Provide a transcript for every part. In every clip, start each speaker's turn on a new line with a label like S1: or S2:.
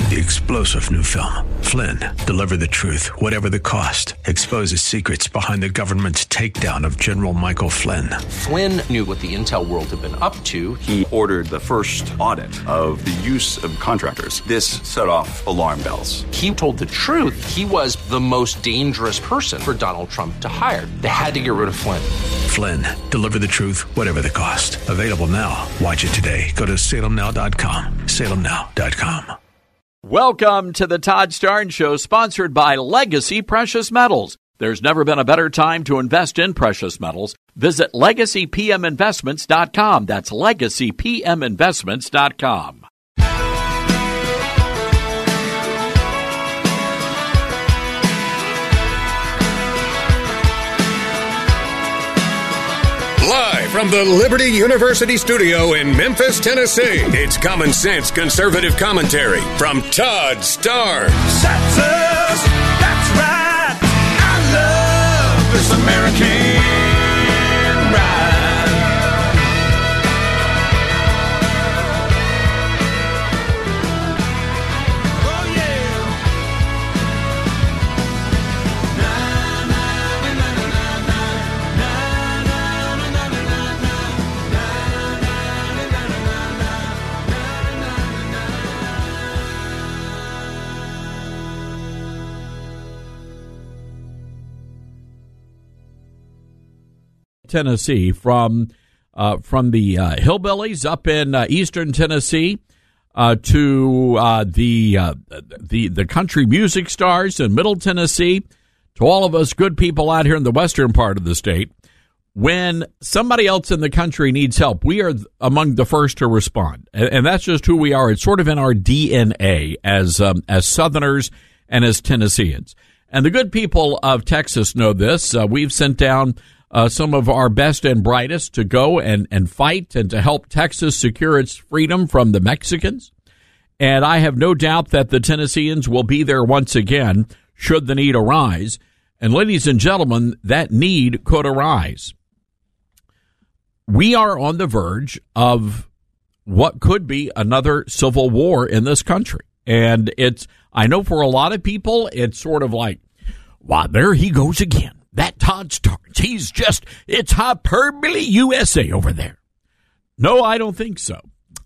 S1: The explosive new film, Flynn, deliver the truth, whatever the cost. Exposes secrets behind the government's takedown of General Michael Flynn.
S2: Flynn knew what the intel world had been up to.
S3: He ordered the first audit of the use of contractors. This set off alarm bells.
S2: He told the truth. He was the most dangerous person for Donald Trump to hire. They had to get rid of Flynn.
S1: Flynn, deliver the truth, whatever the cost. Available now. Watch it today. Go to salemnow.com. salemnow.com.
S4: Welcome to the Todd Starnes Show, sponsored by Legacy Precious Metals. There's never been a better time to invest in precious metals. Visit LegacyPMInvestments.com. That's LegacyPMInvestments.com.
S5: Live from the Liberty University studio in Memphis, Tennessee, it's Common Sense Conservative Commentary from Todd Starnes.
S6: That's right. I love this American ride. Oh, yeah.
S4: Tennessee, from the hillbillies up in eastern Tennessee to the country music stars in Middle Tennessee, to all of us good people out here in the western part of the state. When somebody else in the country needs help, we are among the first to respond, and that's just who we are. It's sort of in our DNA as Southerners and as Tennesseans. And the good people of Texas know this. We've sent down some of our best and brightest to go and fight and to help Texas secure its freedom from the Mexicans. And I have no doubt that the Tennesseans will be there once again should the need arise. And ladies and gentlemen, that need could arise. We are on the verge of what could be another civil war in this country. And I know for a lot of people, it's sort of like, wow, there he goes again. That Todd Starnes, it's hyperbole USA over there. No, I don't think so.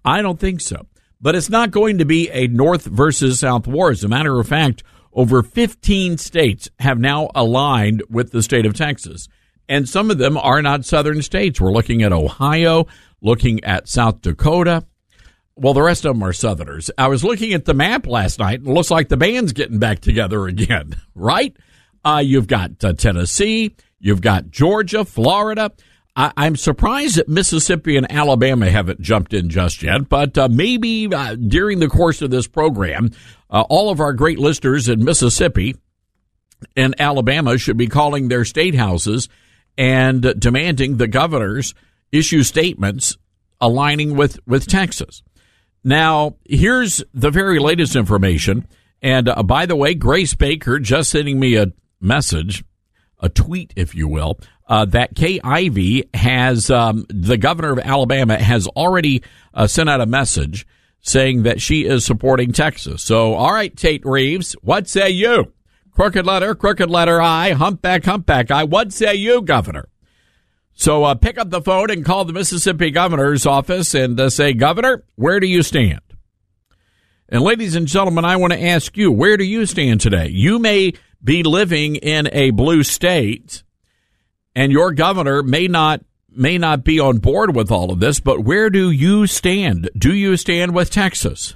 S4: But it's not going to be a North versus South war. As a matter of fact, over 15 states have now aligned with the state of Texas. And some of them are not southern states. We're looking at Ohio, looking at South Dakota. Well, the rest of them are southerners. I was looking at the map last night, and it looks like the band's getting back together again, right? You've got Tennessee, you've got Georgia, Florida. I'm surprised that Mississippi and Alabama haven't jumped in just yet, but maybe during the course of this program, all of our great listeners in Mississippi and Alabama should be calling their state houses and demanding the governors issue statements aligning with Texas. Now, here's the very latest information. And by the way, Grace Baker just sending me a message, a tweet, if you will, that Kay Ivey has, the governor of Alabama, has already sent out a message saying that she is supporting Texas. So, all right, Tate Reeves, what say you? Crooked letter I, humpback I. What say you, Governor? So pick up the phone and call the Mississippi governor's office and say, Governor, where do you stand? And ladies and gentlemen, I want to ask you, where do you stand today? You may be living in a blue state, and your governor may not be on board with all of this, but where do you stand? Do you stand with Texas?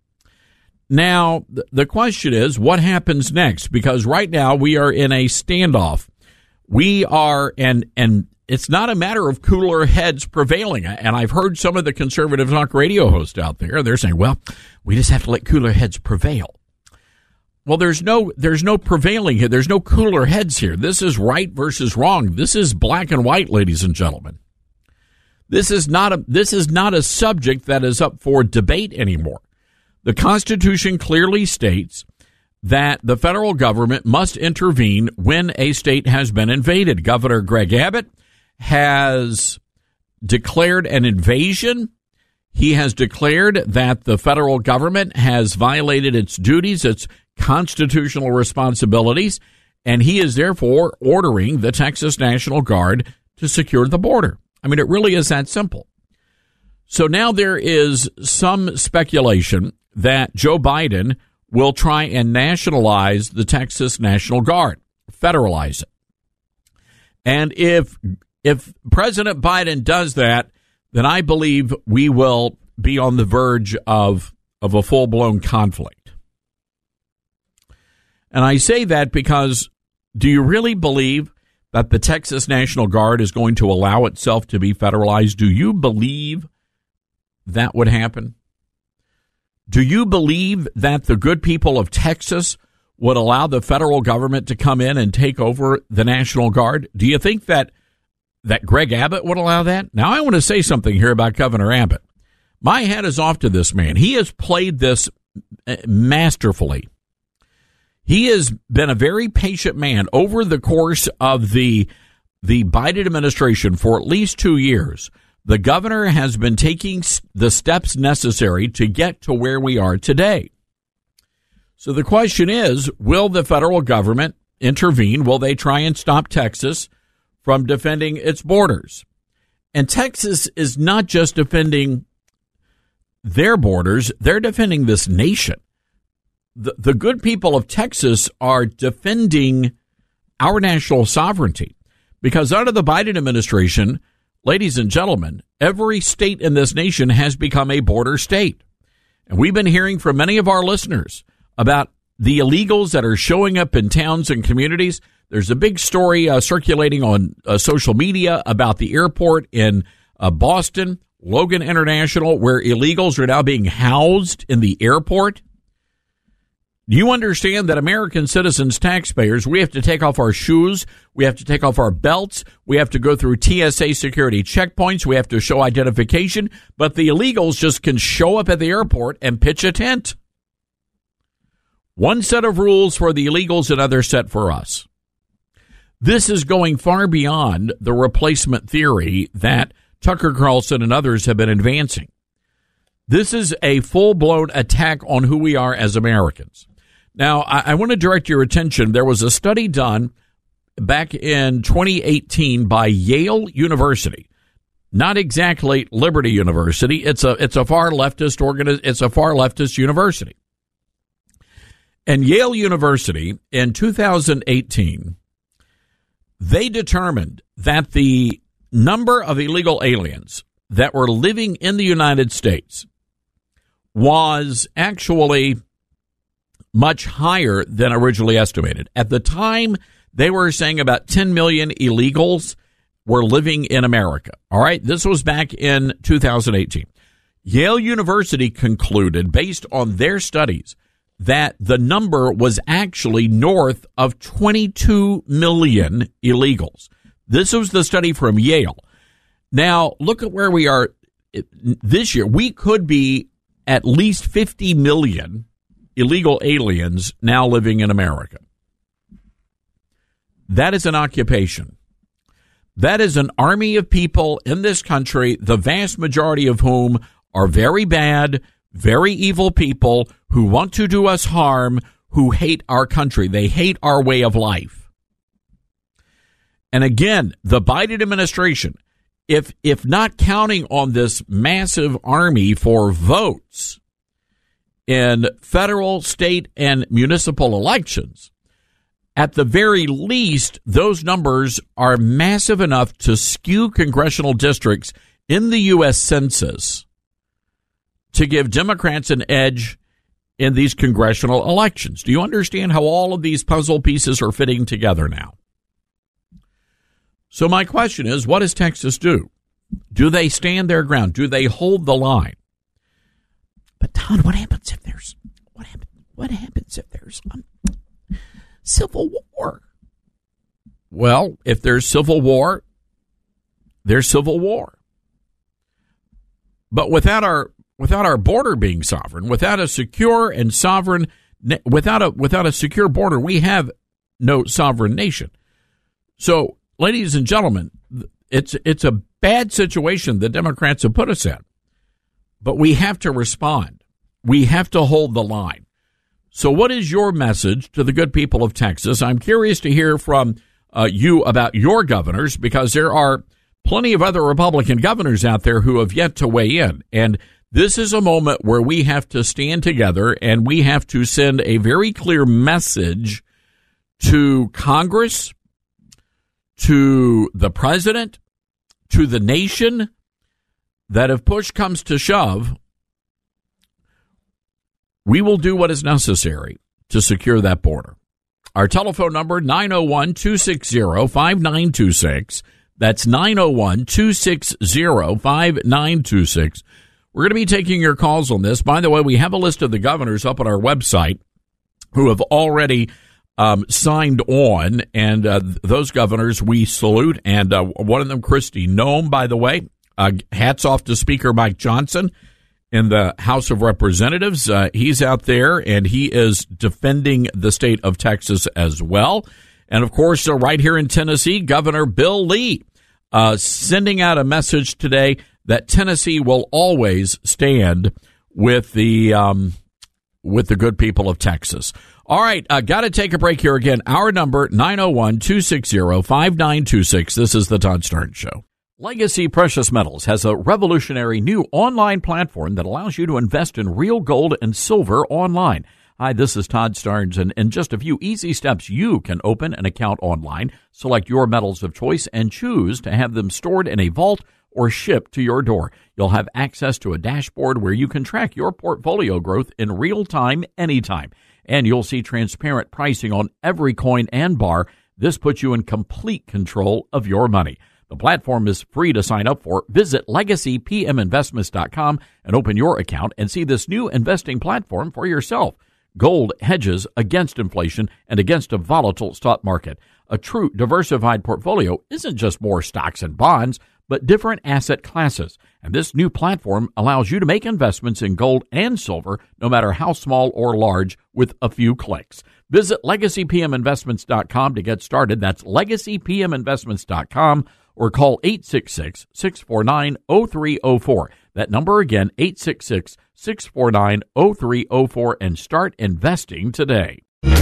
S4: Now, the question is, what happens next? Because right now we are in a standoff. We are, and it's not a matter of cooler heads prevailing. And I've heard some of the conservative talk radio hosts out there, they're saying, well, we just have to let cooler heads prevail. Well, there's no prevailing here. There's no cooler heads here. This is right versus wrong. This is black and white, ladies and gentlemen. This is not a subject that is up for debate anymore. The Constitution clearly states that the federal government must intervene when a state has been invaded. Governor Greg Abbott has declared an invasion. He has declared that the federal government has violated its duties, its constitutional responsibilities, and he is therefore ordering the Texas National Guard to secure the border. I mean, it really is that simple. So now there is some speculation that Joe Biden will try and nationalize the Texas National Guard, federalize it. And if President Biden does that, then I believe we will be on the verge of a full-blown conflict. And I say that because do you really believe that the Texas National Guard is going to allow itself to be federalized? Do you believe that would happen? Do you believe that the good people of Texas would allow the federal government to come in and take over the National Guard? Do you think that Greg Abbott would allow that? Now, I want to say something here about Governor Abbott. My hat is off to this man. He has played this masterfully. He has been a very patient man over the course of the Biden administration for at least 2 years. The governor has been taking the steps necessary to get to where we are today. So the question is, will the federal government intervene? Will they try and stop Texas from defending its borders? And Texas is not just defending their borders, they're defending this nation. The good people of Texas are defending our national sovereignty because under the Biden administration, ladies and gentlemen, every state in this nation has become a border state. And we've been hearing from many of our listeners about the illegals that are showing up in towns and communities. There's a big story circulating on social media about the airport in Boston, Logan International, where illegals are now being housed in the airport. Do you understand that American citizens, taxpayers, we have to take off our shoes, we have to take off our belts, we have to go through TSA security checkpoints, we have to show identification, but the illegals just can show up at the airport and pitch a tent. One set of rules for the illegals, another set for us. This is going far beyond the replacement theory that Tucker Carlson and others have been advancing. This is a full-blown attack on who we are as Americans. Now, I want to direct your attention. There was a study done back in 2018 by Yale University. Not exactly Liberty University. It's a far leftist university. And Yale University in 2018, they determined that the number of illegal aliens that were living in the United States was actually much higher than originally estimated. At the time, they were saying about 10 million illegals were living in America. All right, this was back in 2018. Yale University concluded, based on their studies, that the number was actually north of 22 million illegals. This was the study from Yale. Now, look at where we are this year. We could be at least 50 million illegal aliens now living in America. That is an occupation. That is an army of people in this country, the vast majority of whom are very bad, very evil people who want to do us harm, who hate our country. They hate our way of life. And again, the Biden administration, if not counting on this massive army for votes in federal, state, and municipal elections, at the very least, those numbers are massive enough to skew congressional districts in the U.S. Census to give Democrats an edge in these congressional elections. Do you understand how all of these puzzle pieces are fitting together now? So my question is, what does Texas do? Do they stand their ground? Do they hold the line? But Todd, what happens if there's civil war? Well, if there's civil war, there's civil war. But without our border being sovereign, without a secure and sovereign, without a secure border, we have no sovereign nation. So, ladies and gentlemen, it's a bad situation the Democrats have put us in. but we have to respond. We have to hold the line. So what is your message to the good people of Texas? I'm curious to hear from you about your governors, because there are plenty of other Republican governors out there who have yet to weigh in. And this is a moment where we have to stand together and we have to send a very clear message to Congress, to the president, to the nation, that if push comes to shove, we will do what is necessary to secure that border. Our telephone number, 901-260-5926. That's 901-260-5926. We're going to be taking your calls on this. By the way, we have a list of the governors up on our website who have already signed on, and those governors we salute. And one of them, Kristi Noem, by the way. Hats off to Speaker Mike Johnson in the House of Representatives. He's out there, and he is defending the state of Texas as well. And, of course, right here in Tennessee, Governor Bill Lee sending out a message today that Tennessee will always stand with the good people of Texas. All right, got to take a break here again. Our number, 901-260-5926. This is the Todd Starnes Show. Legacy Precious Metals has a revolutionary new online platform that allows you to invest in real gold and silver online. Hi, this is Todd Starnes, and in just a few easy steps, you can open an account online, select your metals of choice, and choose to have them stored in a vault or shipped to your door. You'll have access to a dashboard where you can track your portfolio growth in real time, anytime. And you'll see transparent pricing on every coin and bar. This puts you in complete control of your money. The platform is free to sign up for. Visit LegacyPMInvestments.com and open your account and see this new investing platform for yourself. Gold hedges against inflation and against a volatile stock market. A true diversified portfolio isn't just more stocks and bonds, but different asset classes. And this new platform allows you to make investments in gold and silver, no matter how small or large, with a few clicks. Visit LegacyPMInvestments.com to get started. That's LegacyPMInvestments.com, or call 866-649-0304. That number again, 866-649-0304, and start investing today.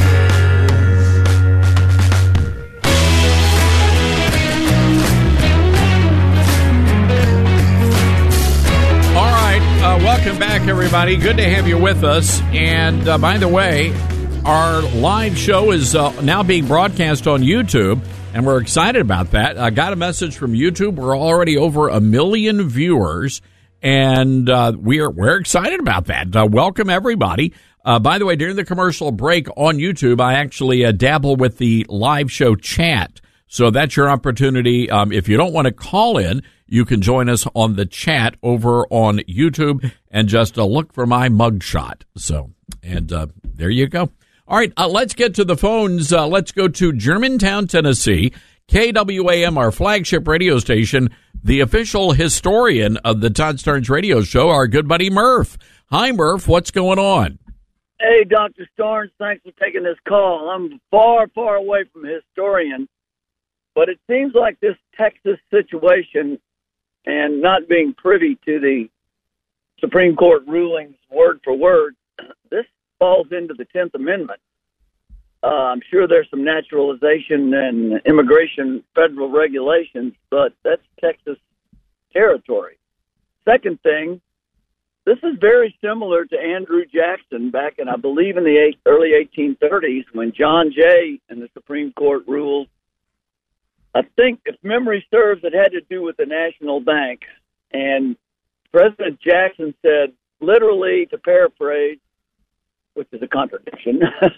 S4: Welcome back, everybody. Good to have you with us. And by the way, our live show is now being broadcast on YouTube, and we're excited about that. I got a message from YouTube. We're already over 1 million viewers, and we're excited about that. Welcome, everybody. By the way, during the commercial break on YouTube, I actually dabble with the live show chat. So that's your opportunity. If you don't want to call in, you can join us on the chat over on YouTube and just look for my mugshot. So, and there you go. All right, let's get to the phones. Let's go to Germantown, Tennessee. KWAM, our flagship radio station, the official historian of the Todd Starnes radio show, our good buddy Murph. Hi, Murph. What's going on?
S7: Hey, Dr. Starnes. Thanks for taking this call. I'm far, far away from a historian, but it seems like this Texas situation, and not being privy to the Supreme Court rulings word for word, this falls into the 10th Amendment. I'm sure there's some naturalization and immigration federal regulations, but that's Texas territory. Second thing, this is very similar to Andrew Jackson back in, I believe, in the early 1830s when John Jay and the Supreme Court ruled. I think, if memory serves, it had to do with the National Bank. And President Jackson said, literally, to paraphrase, which is a contradiction,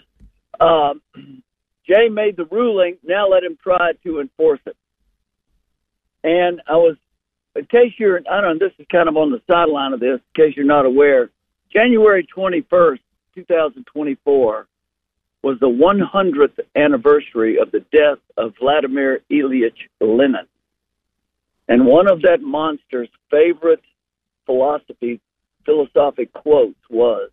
S7: Jay made the ruling, now let him try to enforce it. And in case you're, I don't know, this is kind of on the sideline of this, in case you're not aware, January 21st, 2024, was the 100th anniversary of the death of Vladimir Ilyich Lenin. And one of that monster's favorite philosophic quotes was,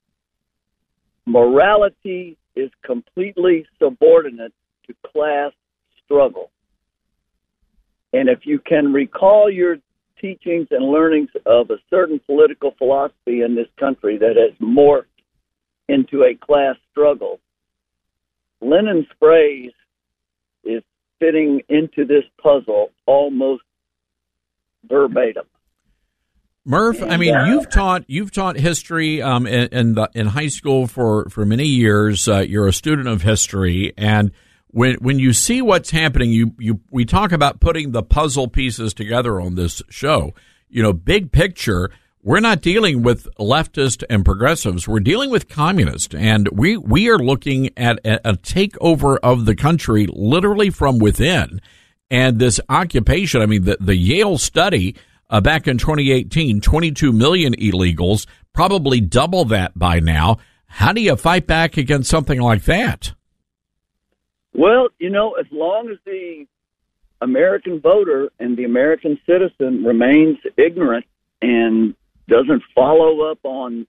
S7: "Morality is completely subordinate to class struggle." And if you can recall your teachings and learnings of a certain political philosophy in this country that has morphed into a class struggle. Lenin's phrase is fitting into this puzzle almost verbatim.
S4: Murph, I mean, you've taught history in high school for many years. You're a student of history, and when you see what's happening, we talk about putting the puzzle pieces together on this show. You know, big picture, we're not dealing with leftists and progressives. We're dealing with communists, and we are looking at a takeover of the country literally from within. And this occupation, I mean, the Yale study back in 2018, 22 million illegals, probably double that by now. How do you fight back against something like that?
S7: Well, you know, as long as the American voter and the American citizen remains ignorant and doesn't follow up on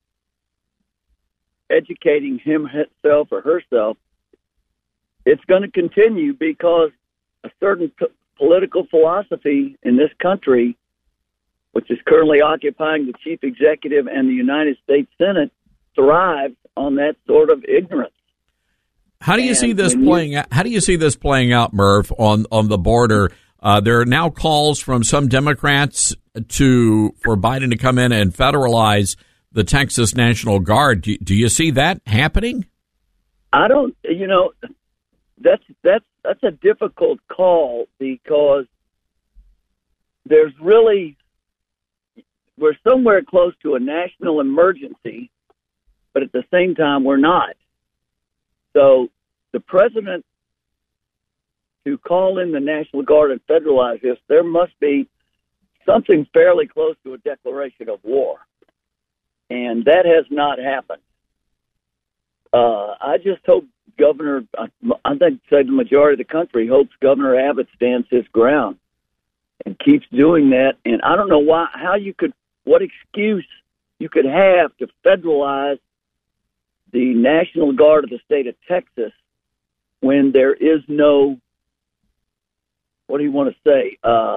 S7: educating himself or herself, it's going to continue, because a certain political philosophy in this country, which is currently occupying the chief executive and the United States Senate, thrives on that sort of ignorance.
S4: How do you see this playing out? How do you see this playing out, Murph, on the border? There are now calls from some Democrats for Biden to come in and federalize the Texas National Guard. Do you see that happening?
S7: I don't. You know, that's a difficult call, because we're somewhere close to a national emergency, but at the same time we're not. So the president, to call in the National Guard and federalize this, there must be something fairly close to a declaration of war. And that has not happened. I just hope I think the majority of the country hopes Governor Abbott stands his ground and keeps doing that. And I don't know what excuse you could have to federalize the National Guard of the state of Texas when there is no, what do you want to say,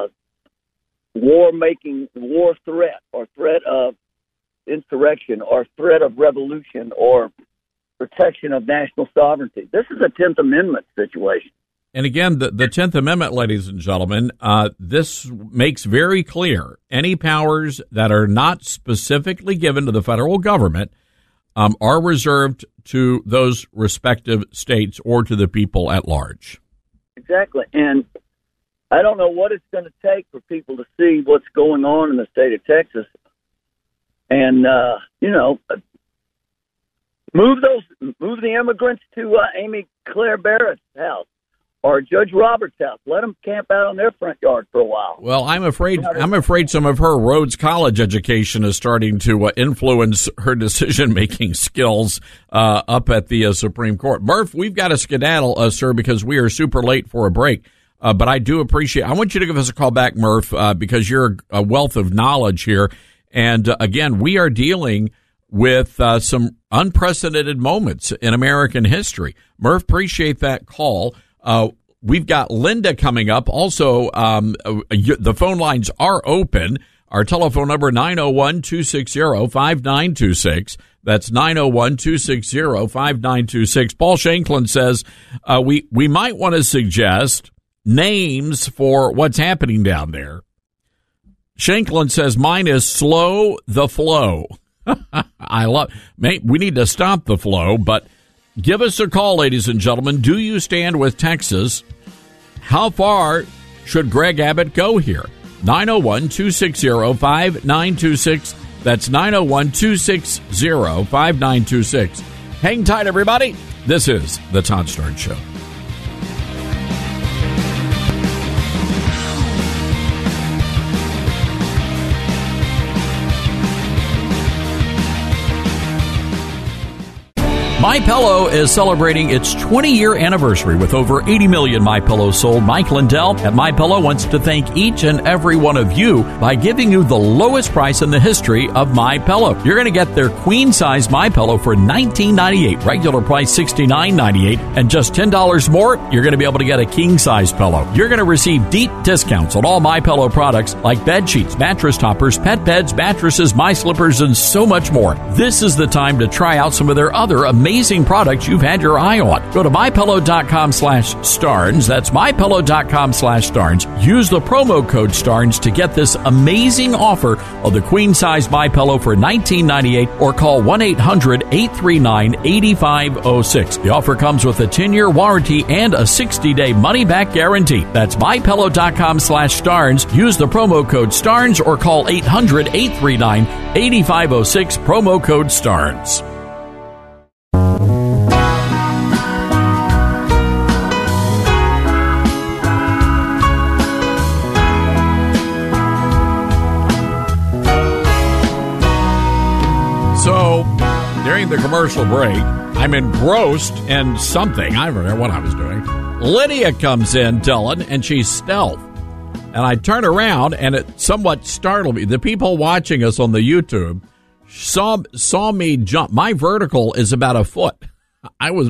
S7: war threat, or threat of insurrection, or threat of revolution, or protection of national sovereignty. This is a 10th Amendment situation.
S4: And again, the 10th Amendment, ladies and gentlemen, this makes very clear any powers that are not specifically given to the federal government are reserved to those respective states or to the people at large.
S7: Exactly. And I don't know what it's going to take for people to see what's going on in the state of Texas. And, move the immigrants to Amy Claire Barrett's house or Judge Roberts' house. Let them camp out on their front yard for a while.
S4: Well, I'm afraid some of her Rhodes College education is starting to influence her decision-making skills up at the Supreme Court. Murph, we've got to skedaddle, sir, because we are super late for a break. But I do appreciate. I want you to give us a call back, Murph, because you're a wealth of knowledge here. And again, we are dealing with some unprecedented moments in American history. Murph, appreciate that call. We've got Linda coming up. Also, the phone lines are open. Our telephone number, 901-260-5926. That's 901-260-5926. Paul Shanklin says we might want to suggest names for what's happening down there. Shanklin says mine is Slow the Flow. We need to stop the flow, but give us a call, ladies and gentlemen. Do you stand with Texas? How far should Greg Abbott go here? 901-260-5926. That's 901-260-5926. Hang tight, everybody. This is The Todd Starnes Show. MyPillow is celebrating its 20-year anniversary with over 80 million MyPillows sold. Mike Lindell at MyPillow wants to thank each and every one of you by giving you the lowest price in the history of MyPillow. You're going to get their queen-size MyPillow for $19.98, regular price $69.98, and just $10 more, you're going to be able to get a king-size pillow. You're going to receive deep discounts on all MyPillow products like bed sheets, mattress toppers, pet beds, mattresses, My Slippers, and so much more. This is the time to try out some of their other amazing products you've had your eye on. Go to MyPillow.com/Starnes. That's MyPillow.com/Starnes. Use the promo code Starnes to get this amazing offer of the queen-size MyPillow for $19.98 or call 1-800-839-8506. The offer comes with a 10-year warranty and a 60-day money-back guarantee. That's MyPillow.com/Starnes. Use the promo code Starnes or call 800-839-8506. Promo code Starnes. So, during the commercial break, I'm engrossed in something. I don't know what I was doing. Lydia comes in, Dylan, and she's stealth. And I turn around, and it somewhat startled me. The people watching us on the YouTube saw me jump. My vertical is about a foot. I was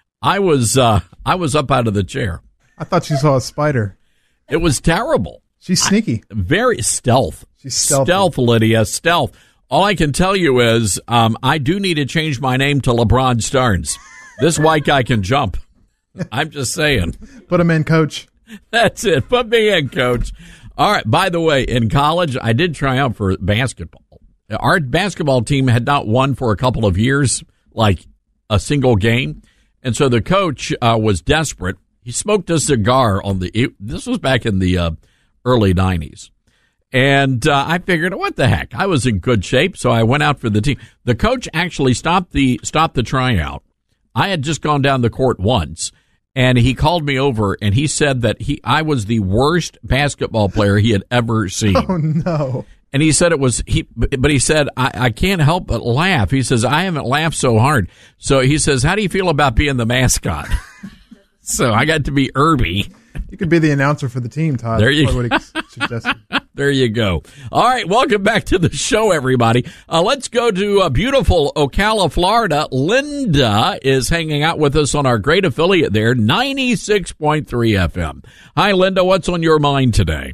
S4: up out of the chair.
S8: I thought you saw a spider.
S4: It was terrible.
S8: She's sneaky.
S4: Very stealth.
S8: She's stealthy.
S4: Stealth, Lydia, stealth. All I can tell you is I do need to change my name to LeBron Starnes. This white guy can jump. I'm just saying.
S8: Put him in, coach.
S4: That's it. Put me in, coach. All right. By the way, in college, I did try out for basketball. Our basketball team had not won for a couple of years, like a single game. And so the coach was desperate. He smoked a cigar this was back in the early 90s. And I figured, what the heck? I was in good shape, so I went out for the team. The coach actually stopped the tryout. I had just gone down the court once, and he called me over, and he said that I was the worst basketball player he had ever seen.
S8: Oh, no.
S4: And he said but he said, I can't help but laugh. He says, I haven't laughed so hard. So he says, how do you feel about being the mascot? So I got to be Irby.
S8: You could be the announcer for the team, Todd.
S4: There you
S8: go.
S4: There you go. All right, welcome back to the show, everybody. Let's go to beautiful Ocala, Florida. Linda is hanging out with us on our great affiliate there, 96.3 FM. Hi, Linda. What's on your mind today?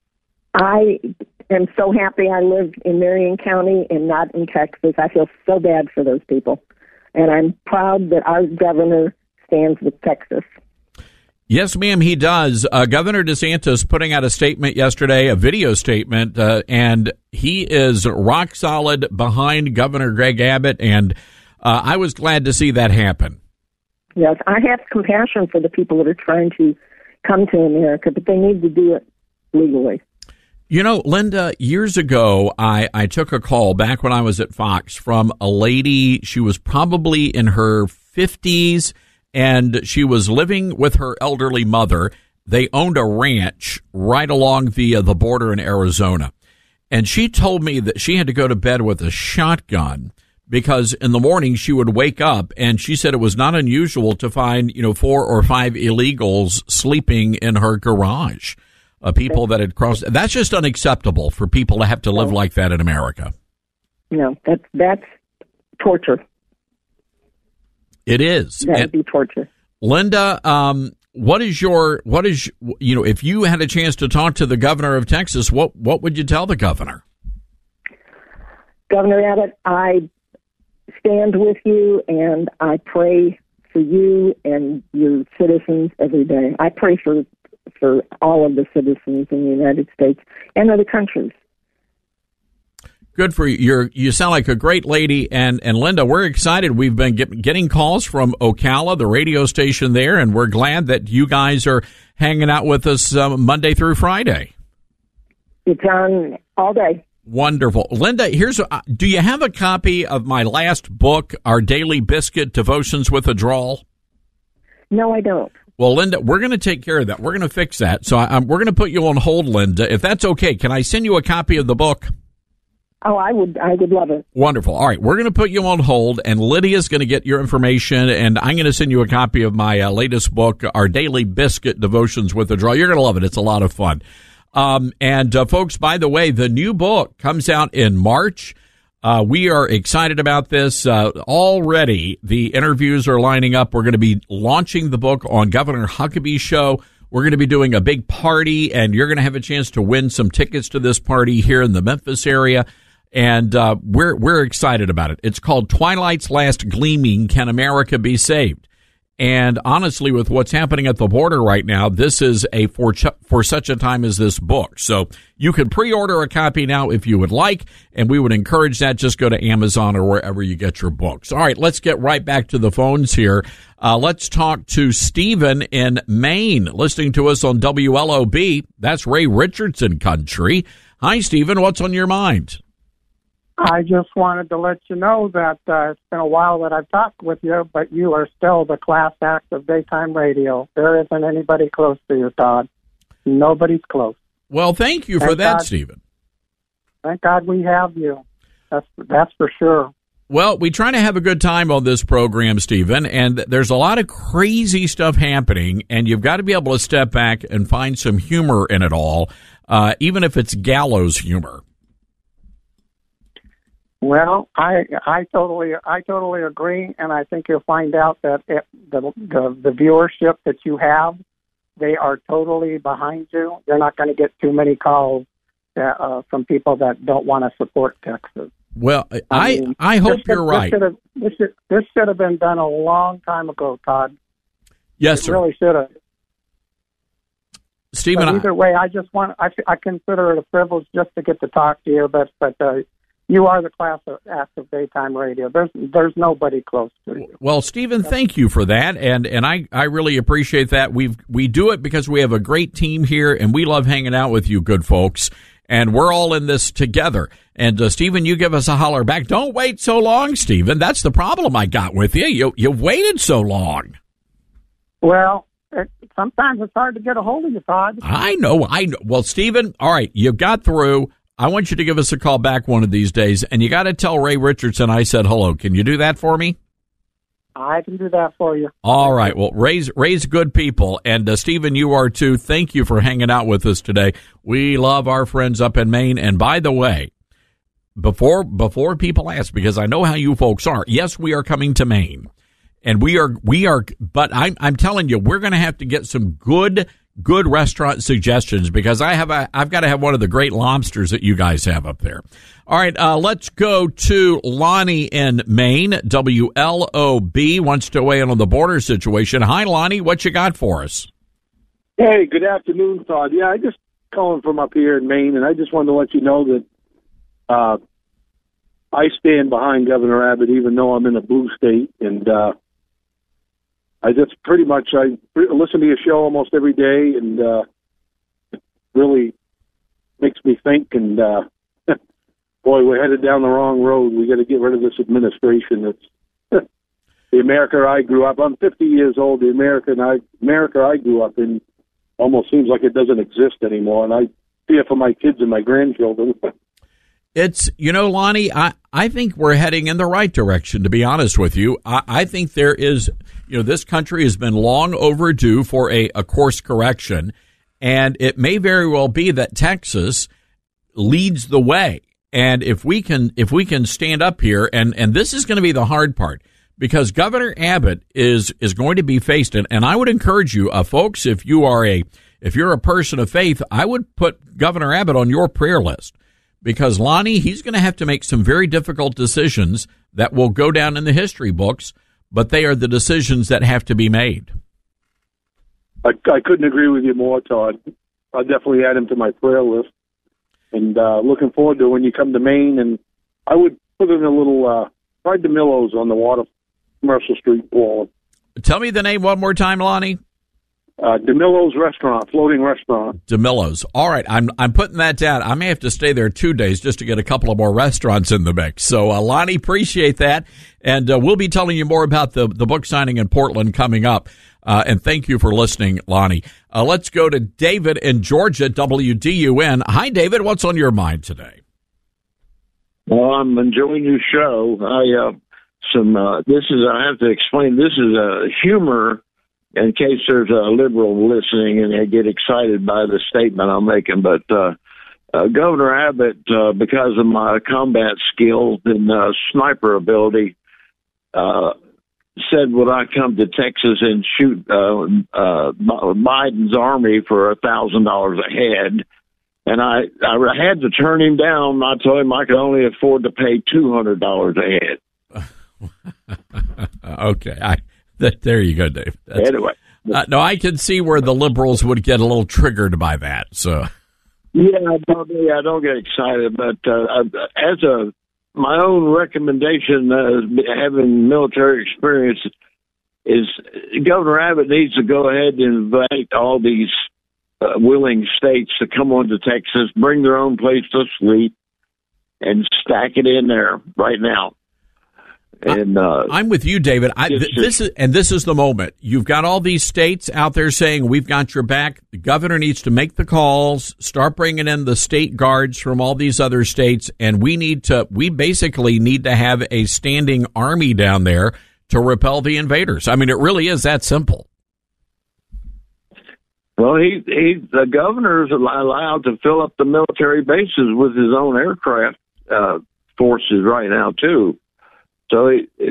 S9: I am so happy I live in Marion County and not in Texas. I feel so bad for those people. And I'm proud that our governor stands with Texas.
S4: Yes, ma'am, he does. Governor DeSantis putting out a statement yesterday, a video statement, and he is rock solid behind Governor Greg Abbott, and I was glad to see that happen.
S9: Yes, I have compassion for the people that are trying to come to America, but they need to do it legally.
S4: You know, Linda, years ago, I took a call back when I was at Fox from a lady. She was probably in her 50s, and she was living with her elderly mother. They owned a ranch right along the border in Arizona. And she told me that she had to go to bed with a shotgun because in the morning she would wake up, and she said it was not unusual to find, 4 or 5 illegals sleeping in her garage. People that had crossed. That's just unacceptable for people to have to live like that in America.
S9: No, that's torture.
S4: It is.
S9: That would be torture.
S4: Linda, if you had a chance to talk to the governor of Texas, what would you tell the governor?
S9: Governor Abbott, I stand with you, and I pray for you and your citizens every day. I pray for all of the citizens in the United States and other countries.
S4: Good for you. You sound like a great lady. And Linda, we're excited. We've been getting calls from Ocala, the radio station there, and we're glad that you guys are hanging out with us Monday through Friday.
S9: It's on all day.
S4: Wonderful. Linda, do you have a copy of my last book, Our Daily Biscuit, Devotions with a Drawl?
S9: No, I don't.
S4: Well, Linda, we're going to take care of that. We're going to fix that. So we're going to put you on hold, Linda. If that's okay, can I send you a copy of the book?
S9: Oh, I would love it.
S4: Wonderful. All right, we're going to put you on hold, and Lydia's going to get your information, and I'm going to send you a copy of my latest book, Our Daily Biscuit Devotions with a Draw. You're going to love it. It's a lot of fun. Folks, by the way, the new book comes out in March. We are excited about this. Already, the interviews are lining up. We're going to be launching the book on Governor Huckabee's show. We're going to be doing a big party, and you're going to have a chance to win some tickets to this party here in the Memphis area. And we're excited about it. It's called Twilight's Last Gleaming, Can America Be Saved? And honestly, with what's happening at the border right now, this is a for such a time as this book. So you can pre-order a copy now if you would like, and we would encourage that. Just go to Amazon or wherever you get your books. All right, let's get right back to the phones here. Let's talk to Stephen in Maine, listening to us on WLOB. That's Ray Richardson country. Hi, Stephen. What's on your mind?
S10: I just wanted to let you know that it's been a while that I've talked with you, but you are still the class act of daytime radio. There isn't anybody close to you, Todd. Nobody's close.
S4: Well, thank you for that, Stephen.
S10: Thank God we have you. That's for sure.
S4: Well, we try to have a good time on this program, Stephen, and there's a lot of crazy stuff happening, and you've got to be able to step back and find some humor in it all, even if it's gallows humor.
S10: Well, I totally agree, and I think you'll find out that the viewership that you have, they are totally behind you. You're not going to get too many calls from people that don't want to support Texas.
S4: Well, I hope you're right.
S10: This should have been done a long time ago, Todd.
S4: Yes, sir.
S10: It really should have.
S4: Stephen,
S10: but either way, I consider it a privilege just to get to talk to you, but you are the class act of daytime radio. There's nobody close to you.
S4: Well, Stephen, thank you for that, and I really appreciate that. We do it because we have a great team here, and we love hanging out with you good folks, and we're all in this together. And, Stephen, you give us a holler back. Don't wait so long, Stephen. That's the problem I got with you. You've waited so long.
S10: Well, sometimes it's hard to get a hold of you, Todd.
S4: I know. Well, Stephen, all right, you got through. I want you to give us a call back one of these days, and you got to tell Ray Richardson I said hello. Can you do that for me?
S10: I can do that for you.
S4: All right. Well, Ray's good people, and Stephen, you are too. Thank you for hanging out with us today. We love our friends up in Maine. And by the way, before people ask, because I know how you folks are, yes, we are coming to Maine, and we are. But I'm telling you, we're going to have to get some good restaurant suggestions, because I've got to have one of the great lobsters that you guys have up there. All right, let's go to Lonnie in Maine. WLOB wants to weigh in on the border situation. Hi, Lonnie. What you got for us?
S11: Hey, good afternoon, Todd. Yeah, I just calling from up here in Maine, and I just wanted to let you know that I stand behind Governor Abbott, even though I'm in a blue state, and I just pretty much I listen to your show almost every day, and it really makes me think. And boy, we're headed down the wrong road. We got to get rid of this administration. It's the America I grew up. I'm 50 years old. The America I grew up in almost seems like it doesn't exist anymore, and I fear for my kids and my grandchildren.
S4: It's, Lonnie, I think we're heading in the right direction, to be honest with you. I think there is, this country has been long overdue for a course correction, and it may very well be that Texas leads the way. And if we can stand up here, and this is going to be the hard part, because Governor Abbott is going to be faced, and I would encourage you, folks, if you're a person of faith, I would put Governor Abbott on your prayer list. Because, Lonnie, he's going to have to make some very difficult decisions that will go down in the history books, but they are the decisions that have to be made.
S11: I couldn't agree with you more, Todd. I'll definitely add him to my prayer list. And looking forward to when you come to Maine. And I would put in a little, try DeMillo's on the water, Commercial Street wall.
S4: Tell me the name one more time, Lonnie.
S11: DeMillo's restaurant, floating restaurant.
S4: DeMillo's. All right, I'm putting that down. I may have to stay there 2 days just to get a couple of more restaurants in the mix. So, Lonnie, appreciate that. And we'll be telling you more about the book signing in Portland coming up. And thank you for listening, Lonnie. Let's go to David in Georgia, WDUN. Hi, David. What's on your mind today?
S12: Well, I'm enjoying your show. I have to explain, this is a humor in case there's a liberal listening and they get excited by the statement I'm making. But Governor Abbott, because of my combat skills and sniper ability, said, would I come to Texas and shoot Biden's army for $1,000 a head? And I had to turn him down. I told him I could only afford to pay $200 a head.
S4: Okay. There you go, Dave.
S12: Anyway.
S4: No, I can see where the liberals would get a little triggered by that. So,
S12: yeah, I don't get excited, but my own recommendation, having military experience, is Governor Abbott needs to go ahead and invite all these willing states to come on to Texas, bring their own place to sleep, and stack it in there right now. And
S4: I'm with you, David. This is the moment. You've got all these states out there saying we've got your back. The governor needs to make the calls, start bringing in the state guards from all these other states, and we basically need to have a standing army down there to repel the invaders. I mean, it really is that simple.
S12: Well, the governor's allowed to fill up the military bases with his own aircraft forces right now too. So,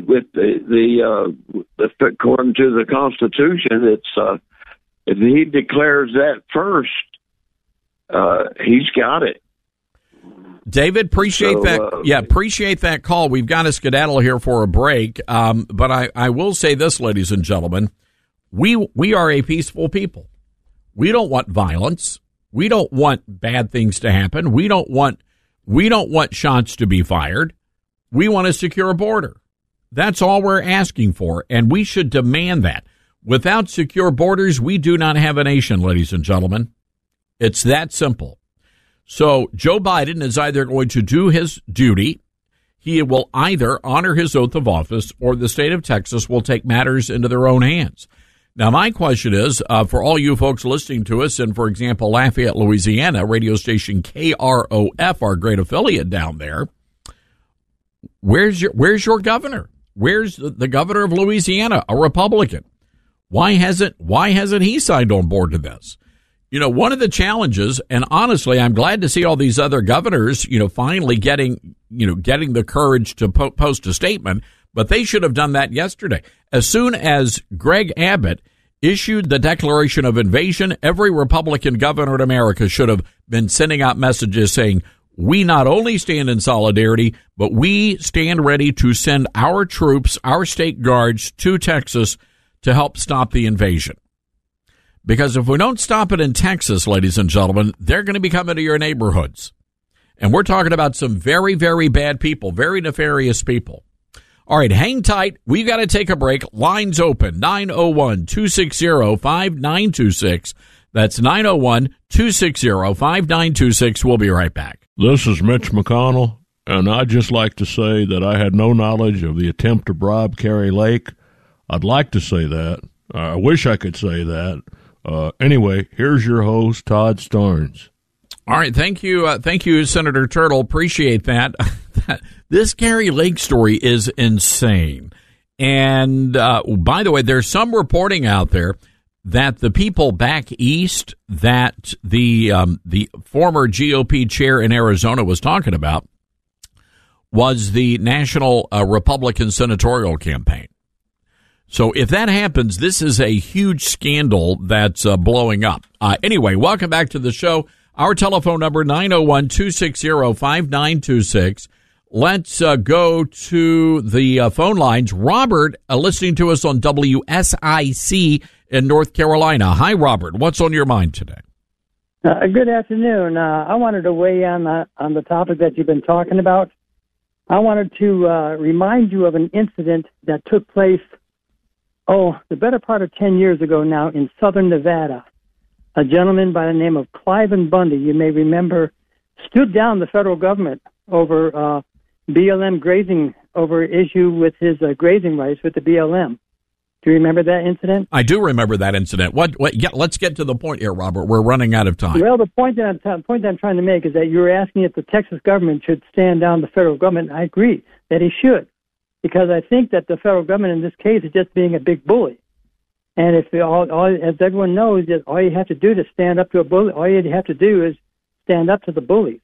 S12: according to the Constitution, it's if he declares that first, he's got it.
S4: David, appreciate that. Yeah, appreciate that call. We've got to skedaddle here for a break. But I will say this, ladies and gentlemen, we are a peaceful people. We don't want violence. We don't want bad things to happen. We don't want shots to be fired. We want a secure border. That's all we're asking for, and we should demand that. Without secure borders, we do not have a nation, ladies and gentlemen. It's that simple. So Joe Biden is either going to do his duty, he will either honor his oath of office, or the state of Texas will take matters into their own hands. Now, my question is, for all you folks listening to us in, for example, Lafayette, Louisiana, radio station KROF, our great affiliate down there, where's your governor? Where's the governor of Louisiana, a Republican? Why hasn't he signed on board to this? You know, one of the challenges, and honestly, I'm glad to see all these other governors, finally getting the courage to post a statement, but they should have done that yesterday. As soon as Greg Abbott issued the declaration of invasion, every Republican governor in America should have been sending out messages saying, we not only stand in solidarity, but we stand ready to send our troops, our state guards, to Texas to help stop the invasion. Because if we don't stop it in Texas, ladies and gentlemen, they're going to be coming to your neighborhoods. And we're talking about some very, very bad people, very nefarious people. All right, hang tight. We've got to take a break. Lines open, 901-260-5926. That's 901-260-5926. We'll be right back.
S13: This is Mitch McConnell, and I'd just like to say that I had no knowledge of the attempt to bribe Kari Lake. I'd like to say that. I wish I could say that. Anyway, here's your host, Todd Starnes.
S4: All right, thank you, Senator Turtle. Appreciate that. This Kari Lake story is insane. And by the way, there's some reporting out there that the people back east that the former GOP chair in Arizona was talking about was the National Republican Senatorial Campaign. So if that happens, this is a huge scandal that's blowing up. Anyway, welcome back to the show. Our telephone number, 901-260-5926. Let's go to the phone lines. Robert, listening to us on WSIC in North Carolina. Hi, Robert. What's on your mind today?
S14: Good afternoon. I wanted to weigh in on the topic that you've been talking about. I wanted to remind you of an incident that took place, the better part of 10 years ago now in southern Nevada. A gentleman by the name of Cliven Bundy, you may remember, stood down the federal government over BLM grazing, over issue with his grazing rights with the BLM. Do you remember that incident?
S4: I do remember that incident. What? Yeah, let's get to the point here, Robert. We're running out of time.
S14: Well, the point that I'm trying to make is that you're asking if the Texas government should stand down the federal government. I agree that he should, because I think that the federal government in this case is just being a big bully. And if as everyone knows, that all you have to do to stand up to a bully, all you have to do is stand up to the bullies.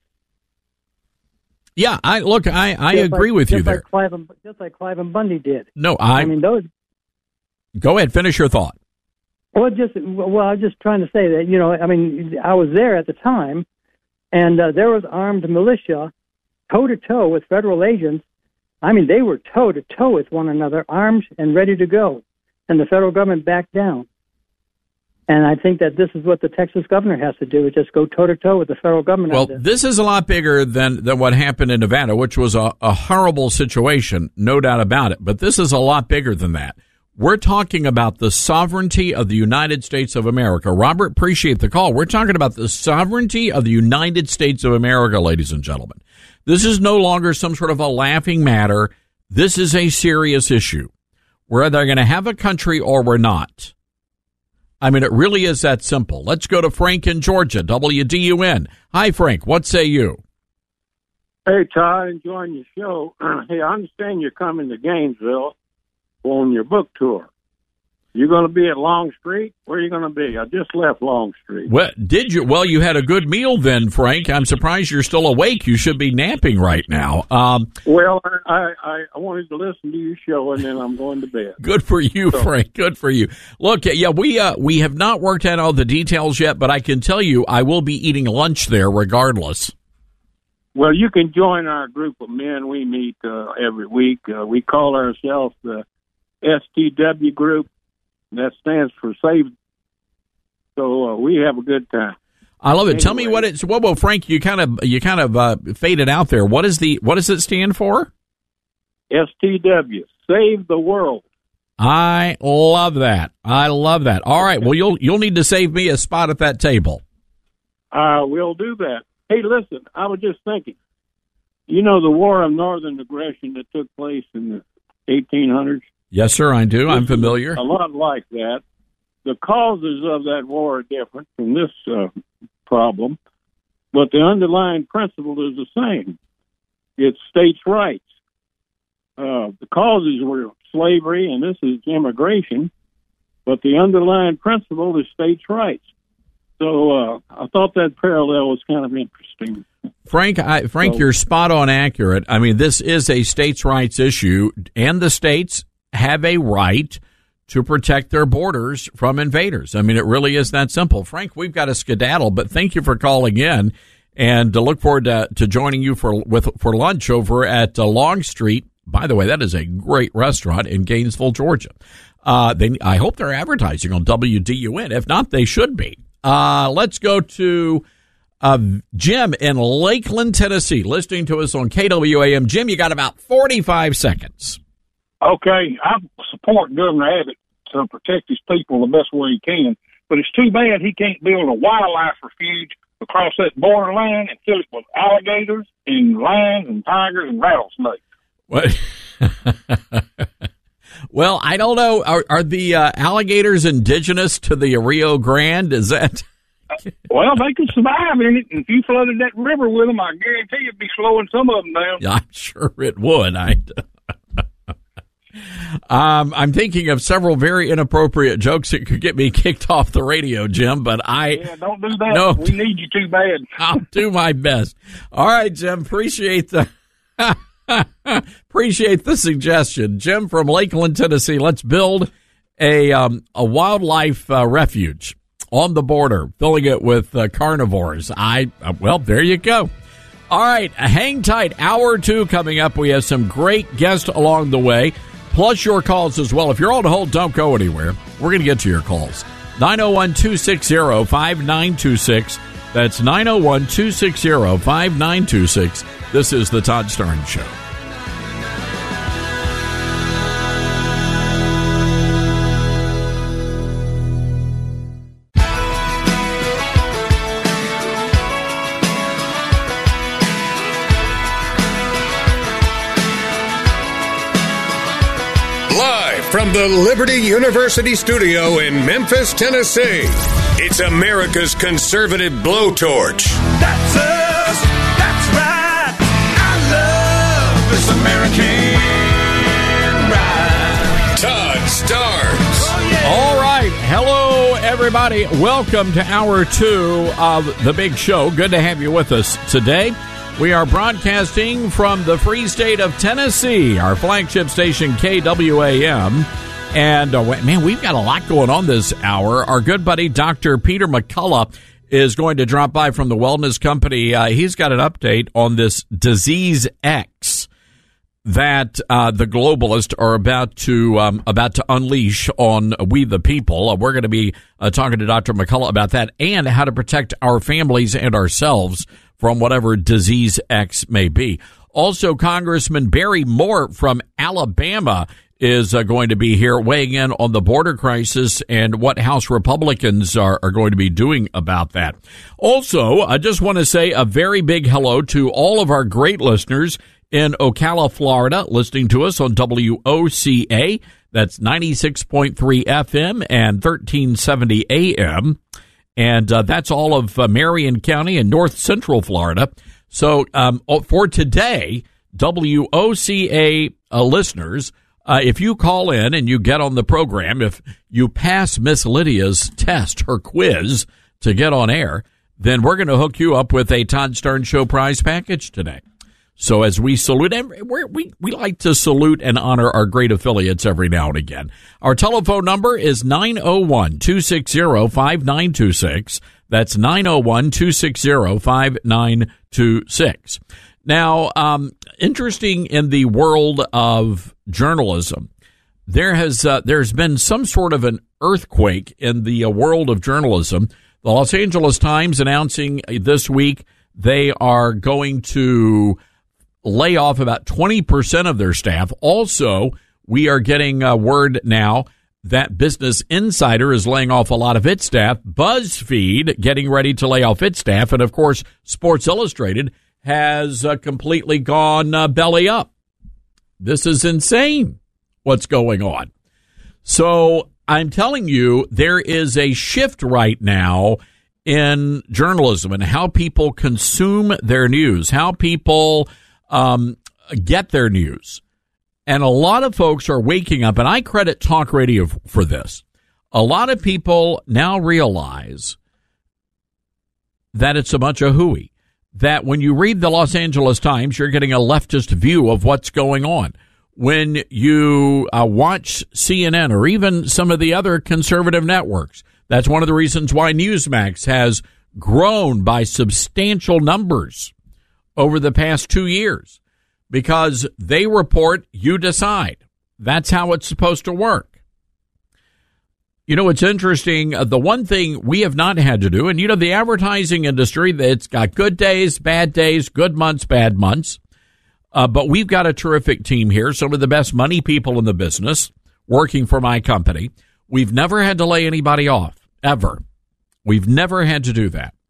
S4: Yeah, I agree with you there.
S14: Just like Cliven Bundy did.
S4: No, I mean those. Go ahead, finish your thought.
S14: Well, I was just trying to say that, you know, I mean, I was there at the time, and there was armed militia toe-to-toe with federal agents. I mean, they were toe-to-toe with one another, armed and ready to go, and the federal government backed down. And I think that this is what the Texas governor has to do, is just go toe-to-toe with the federal government.
S4: Well, this is a lot bigger than what happened in Nevada, which was a horrible situation, no doubt about it. But this is a lot bigger than that. We're talking about the sovereignty of the United States of America. Robert, appreciate the call. We're talking about the sovereignty of the United States of America, ladies and gentlemen. This is no longer some sort of a laughing matter. This is a serious issue. We're either going to have a country or we're not. I mean, it really is that simple. Let's go to Frank in Georgia, WDUN. Hi, Frank. What say you?
S15: Hey, Todd, enjoying your show. Hey, I understand you're coming to Gainesville on your book tour. You're going to be at Longstreet? Where are you going to be? I just left Longstreet.
S4: Well, did you? Well, you had a good meal then, Frank. I'm surprised you're still awake. You should be napping right now.
S15: Well, I wanted to listen to your show, and then I'm going to bed.
S4: Good for you, Frank. Good for you. Look, yeah, we have not worked out all the details yet, but I can tell you I will be eating lunch there regardless.
S15: Well, you can join our group of men. We meet every week. We call ourselves the STW group. That stands for Save. So we have a good time.
S4: I love it. Anyway, tell me what it's. Well, Frank, you kind of faded out there. What does it stand for?
S15: STW, Save the World.
S4: I love that. I love that. All right. Well, you'll need to save me a spot at that table.
S15: We'll do that. Hey, listen. I was just thinking. You know the War of Northern Aggression that took place in the 1800s.
S4: Yes, sir, I do. I'm familiar.
S15: A lot like that. The causes of that war are different from this problem, but the underlying principle is the same. It's states' rights. The causes were slavery, and this is immigration, but the underlying principle is states' rights. So I thought that parallel was kind of interesting.
S4: Frank, you're spot on accurate. I mean, this is a states' rights issue, and the states have a right to protect their borders from invaders. I mean, it really is that simple. Frank, we've got a skedaddle, but thank you for calling in, and to look forward to joining you for lunch over at Longstreet. By the way, that is a great restaurant in Gainesville, Georgia. I hope they're advertising on WDUN. If not, they should be. Let's go to Jim in Lakeland, Tennessee, listening to us on KWAM. Jim, you got about 45 seconds.
S16: Okay, I support Governor Abbott to protect his people the best way he can, but it's too bad he can't build a wildlife refuge across that borderline and fill it with alligators and lions and tigers and rattlesnakes.
S4: What? Well, I don't know. Are the alligators indigenous to the Rio Grande? Is that?
S16: Well, they can survive in it. And if you flooded that river with them, I guarantee you'd be slowing some of them down.
S4: Yeah, I'm sure it would. I'm thinking of several very inappropriate jokes that could get me kicked off the radio, Jim, but
S16: don't do that.
S4: No,
S16: we need you too bad.
S4: I'll do my best. All right, Jim, appreciate the suggestion. Jim from Lakeland, Tennessee. Let's build a wildlife refuge on the border, filling it with carnivores. Well, there you go. All right, hang tight. Hour 2 coming up. We have some great guests along the way, plus your calls as well. If you're on hold, don't go anywhere. We're going to get to your calls. 901-260-5926. That's 901-260-5926. This is the Todd Starnes Show.
S5: From From the Liberty University studio in Memphis, Tennessee, it's America's conservative blowtorch.
S6: That's us. That's right. I love this American ride.
S5: Todd Starnes.
S4: All right. Hello, everybody. Welcome to Hour 2 of The Big Show. Good to have you with us today. We are broadcasting from the free state of Tennessee, our flagship station, KWAM. And, man, we've got a lot going on this hour. Our good buddy, Dr. Peter McCullough, is going to drop by from the Wellness Company. He's got an update on this Disease X that the globalists are about to unleash on we the people. We're going to be talking to Dr. McCullough about that and how to protect our families and ourselves from whatever Disease X may be. Also, Congressman Barry Moore from Alabama is going to be here weighing in on the border crisis and what House Republicans are going to be doing about that. Also, I just want to say a very big hello to all of our great listeners in Ocala, Florida, listening to us on WOCA. That's 96.3 FM and 1370 AM. And that's all of Marion County and North Central Florida. So for today, WOCA listeners, if you call in and you get on the program, if you pass Miss Lydia's test, her quiz, to get on air, then we're going to hook you up with a Todd Starnes Show prize package today. So as we salute, and we like to salute and honor our great affiliates every now and again. Our telephone number is 901-260-5926. That's 901-260-5926. Now, interesting in the world of journalism, there's been some sort of an earthquake in the world of journalism. The Los Angeles Times announcing this week they are going to lay off about 20% of their staff. Also, we are getting word now that Business Insider is laying off a lot of its staff. BuzzFeed getting ready to lay off its staff. And, of course, Sports Illustrated has completely gone belly up. This is insane what's going on. So I'm telling you, there is a shift right now in journalism and how people consume their news, how people get their news. And a lot of folks are waking up, and I credit talk radio for this. A lot of people now realize that it's a bunch of hooey, that when you read the Los Angeles Times, you're getting a leftist view of what's going on. When you watch CNN or even some of the other conservative networks, that's one of the reasons why Newsmax has grown by substantial numbers over the past 2 years, because they report, you decide. That's how it's supposed to work. You know, it's interesting. The one thing we have not had to do, and, you know, the advertising industry, it's got good days, good months, bad months. But we've got a terrific team here, some of the best money people in the business working for my company. We've never had to lay anybody off, ever. We've never had to do that.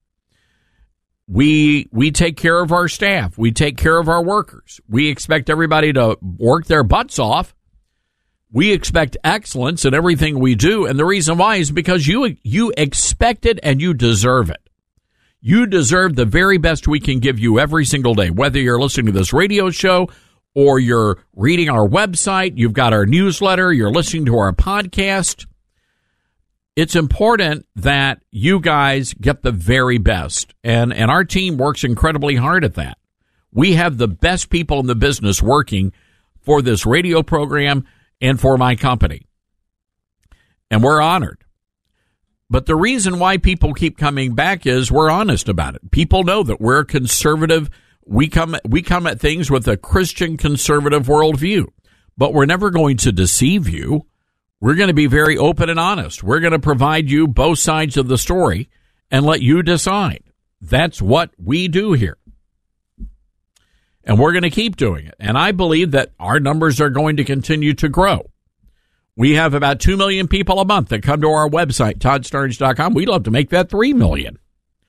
S4: We take care of our staff. We take care of our workers. We expect everybody to work their butts off. We expect excellence in everything we do. And the reason why is because you expect it and you deserve it. You deserve the very best we can give you every single day, whether you're listening to this radio show or you're reading our website, you've got our newsletter, you're listening to our podcast. It's important that you guys get the very best, and our team works incredibly hard at that. We have the best people in the business working for this radio program and for my company, and we're honored. But the reason why people keep coming back is we're honest about it. People know that we're conservative. We come at things with a Christian conservative worldview, but we're never going to deceive you. We're going to be very open and honest. We're going to provide you both sides of the story and let you decide. That's what we do here. And we're going to keep doing it. And I believe that our numbers are going to continue to grow. We have about 2 million people a month that come to our website, ToddStarnes.com. We'd love to make that 3 million.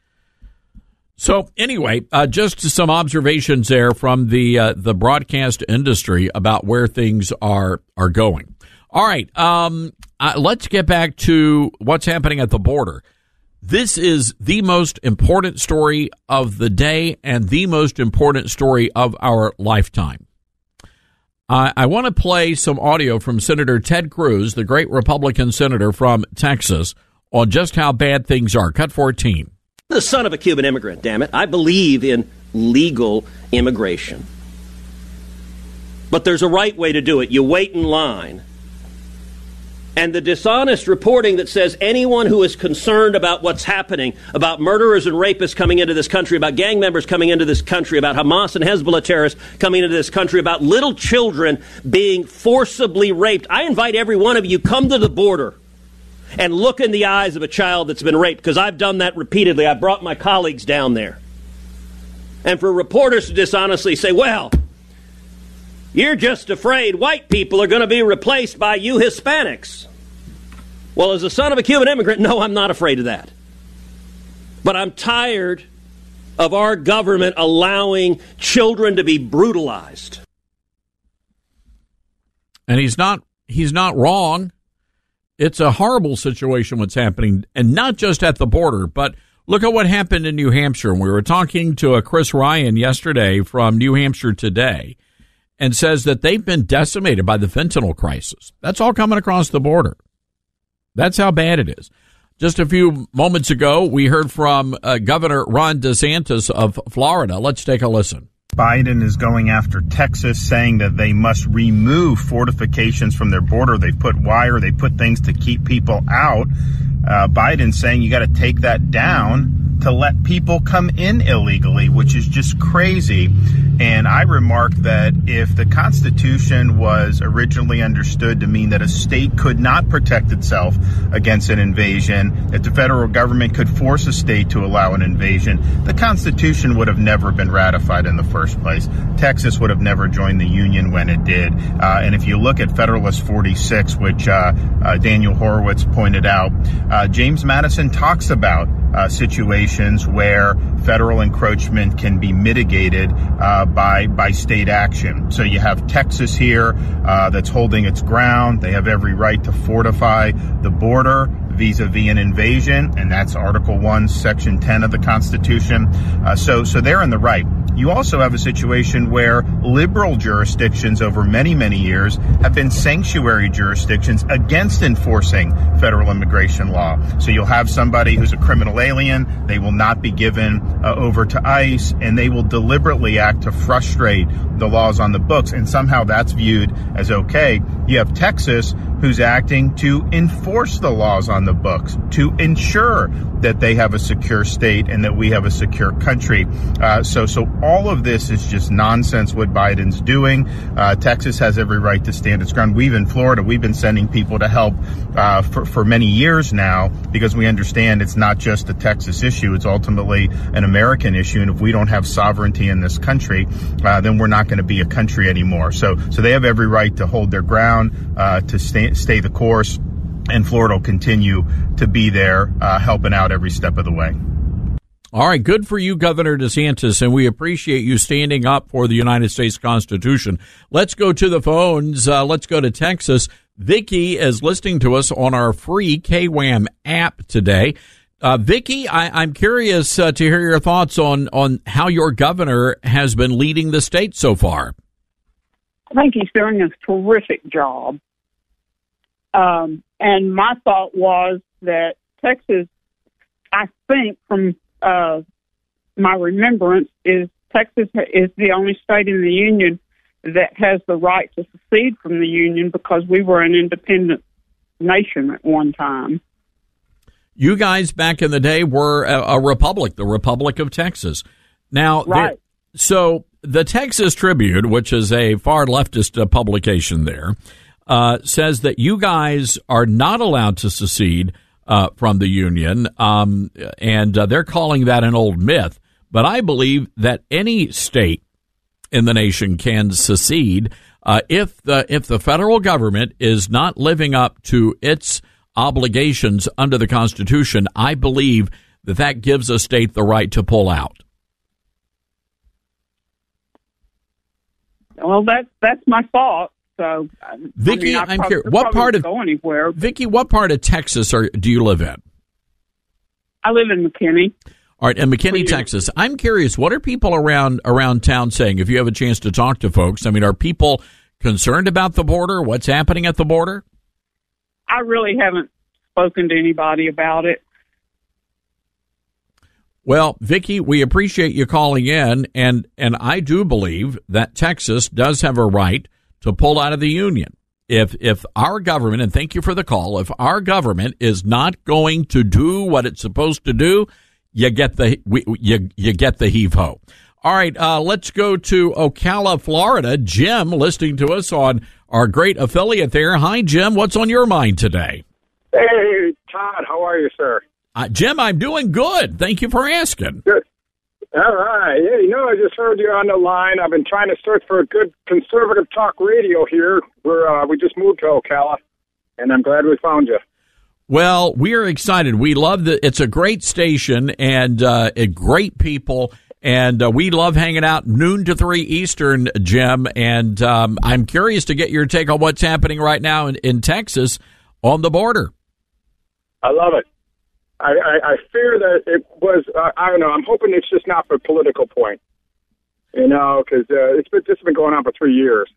S4: So anyway, just some observations there from the broadcast industry about where things are going. All right. Let's get back to what's happening at the border. This is the most important story of the day and the most important story of our lifetime. I want to play some audio from Senator Ted Cruz, the great Republican senator from Texas, on just how bad things are. Cut 14.
S17: The son of a Cuban immigrant, damn it. I believe in legal immigration. But there's a right way to do it. You wait in line. And the dishonest reporting that says anyone who is concerned about what's happening, about murderers and rapists coming into this country, about gang members coming into this country, about Hamas and Hezbollah terrorists coming into this country, about little children being forcibly raped. I invite every one of you, come to the border and look in the eyes of a child that's been raped, because I've done that repeatedly. I brought my colleagues down there. And for reporters to dishonestly say, well, you're just afraid white people are going to be replaced by you Hispanics. Well, as a son of a Cuban immigrant, no, I'm not afraid of that. But I'm tired of our government allowing children to be brutalized.
S4: And he's not wrong. It's a horrible situation what's happening, and not just at the border, but look at what happened in New Hampshire. We were talking to Chris Ryan yesterday from New Hampshire Today, and says that they've been decimated by the fentanyl crisis. That's all coming across the border. That's how bad it is. Just a few moments ago, we heard from Governor Ron DeSantis of Florida. Let's take a listen.
S18: Biden is going after Texas, saying that they must remove fortifications from their border. They put wire, they put things to keep people out. Biden's saying you got to take that down to let people come in illegally, which is just crazy. And I remarked that if the Constitution was originally understood to mean that a state could not protect itself against an invasion, that the federal government could force a state to allow an invasion, the Constitution would have never been ratified in the first place. Texas would have never joined the Union when it did. And if you look at Federalist 46, which Daniel Horowitz pointed out, James Madison talks about situations where federal encroachment can be mitigated by state action. So you have Texas here that's holding its ground. They have every right to fortify the border vis-a-vis an invasion, and that's Article 1, Section 10 of the Constitution. So they're in the right. You also have a situation where liberal jurisdictions over many, many years have been sanctuary jurisdictions against enforcing federal immigration law. So you'll have somebody who's a criminal alien. They will not be given over to ICE, and they will deliberately act to frustrate the laws on the books. And somehow that's viewed as okay. You have Texas, who's acting to enforce the laws on the books, to ensure that they have a secure state and that we have a secure country. So all of this is just nonsense what Biden's doing. Texas has every right to stand its ground. In Florida, we've been sending people to help for many years now, because we understand it's not just a Texas issue. It's ultimately an American issue. And if we don't have sovereignty in this country, then we're not going to be a country anymore. So they have every right to hold their ground, to stay the course. And Florida will continue to be there, helping out every step of the way.
S4: All right, good for you, Governor DeSantis, and we appreciate you standing up for the United States Constitution. Let's go to the phones. Let's go to Texas. Vicki is listening to us on our free KWAM app today. Vicki, I'm curious to hear your thoughts on how your governor has been leading the state so far.
S19: I think he's doing a terrific job. And my thought was that Texas, I think from my remembrance, is Texas is the only state in the Union that has the right to secede from the Union, because we were an independent nation at one time.
S4: You guys back in the day were a republic, the Republic of Texas. Now,
S19: right.
S4: So the Texas Tribune, which is a far leftist publication there, says that you guys are not allowed to secede from the Union, and they're calling that an old myth. But I believe that any state in the nation can secede if the federal government is not living up to its obligations under the Constitution. I believe that gives a state the right to pull out.
S19: Well, that's my thought. So,
S4: Vicki, I'm curious. What part of
S19: go anywhere?
S4: Vicki, what part of Texas do you live in?
S19: I live in McKinney.
S4: All right, in McKinney, Texas. I'm curious, what are people around town saying? If you have a chance to talk to folks, I mean, are people concerned about the border? What's happening at the border?
S19: I really haven't spoken to anybody about it.
S4: Well, Vicki, we appreciate you calling in, and I do believe that Texas does have a right to pull out of the union. If our government, and thank you for the call, if our government is not going to do what it's supposed to do, you get the heave-ho. All right, let's go to Ocala, Florida. Jim, listening to us on our great affiliate there. Hi, Jim. What's on your mind today?
S20: Hey, Todd. How are you, sir?
S4: Jim, I'm doing good. Thank you for asking.
S20: Good. All right. Yeah, I just heard you on the line. I've been trying to search for a good conservative talk radio here. We just moved to Ocala, and I'm glad we found you.
S4: Well, we are excited. We love it's a great station and great people, and we love hanging out noon to 3 Eastern, Jim. And I'm curious to get your take on what's happening right now in Texas on the border.
S20: I love it. I fear that it was, I don't know, I'm hoping it's just not for a political point, because it's been going on for 3 years.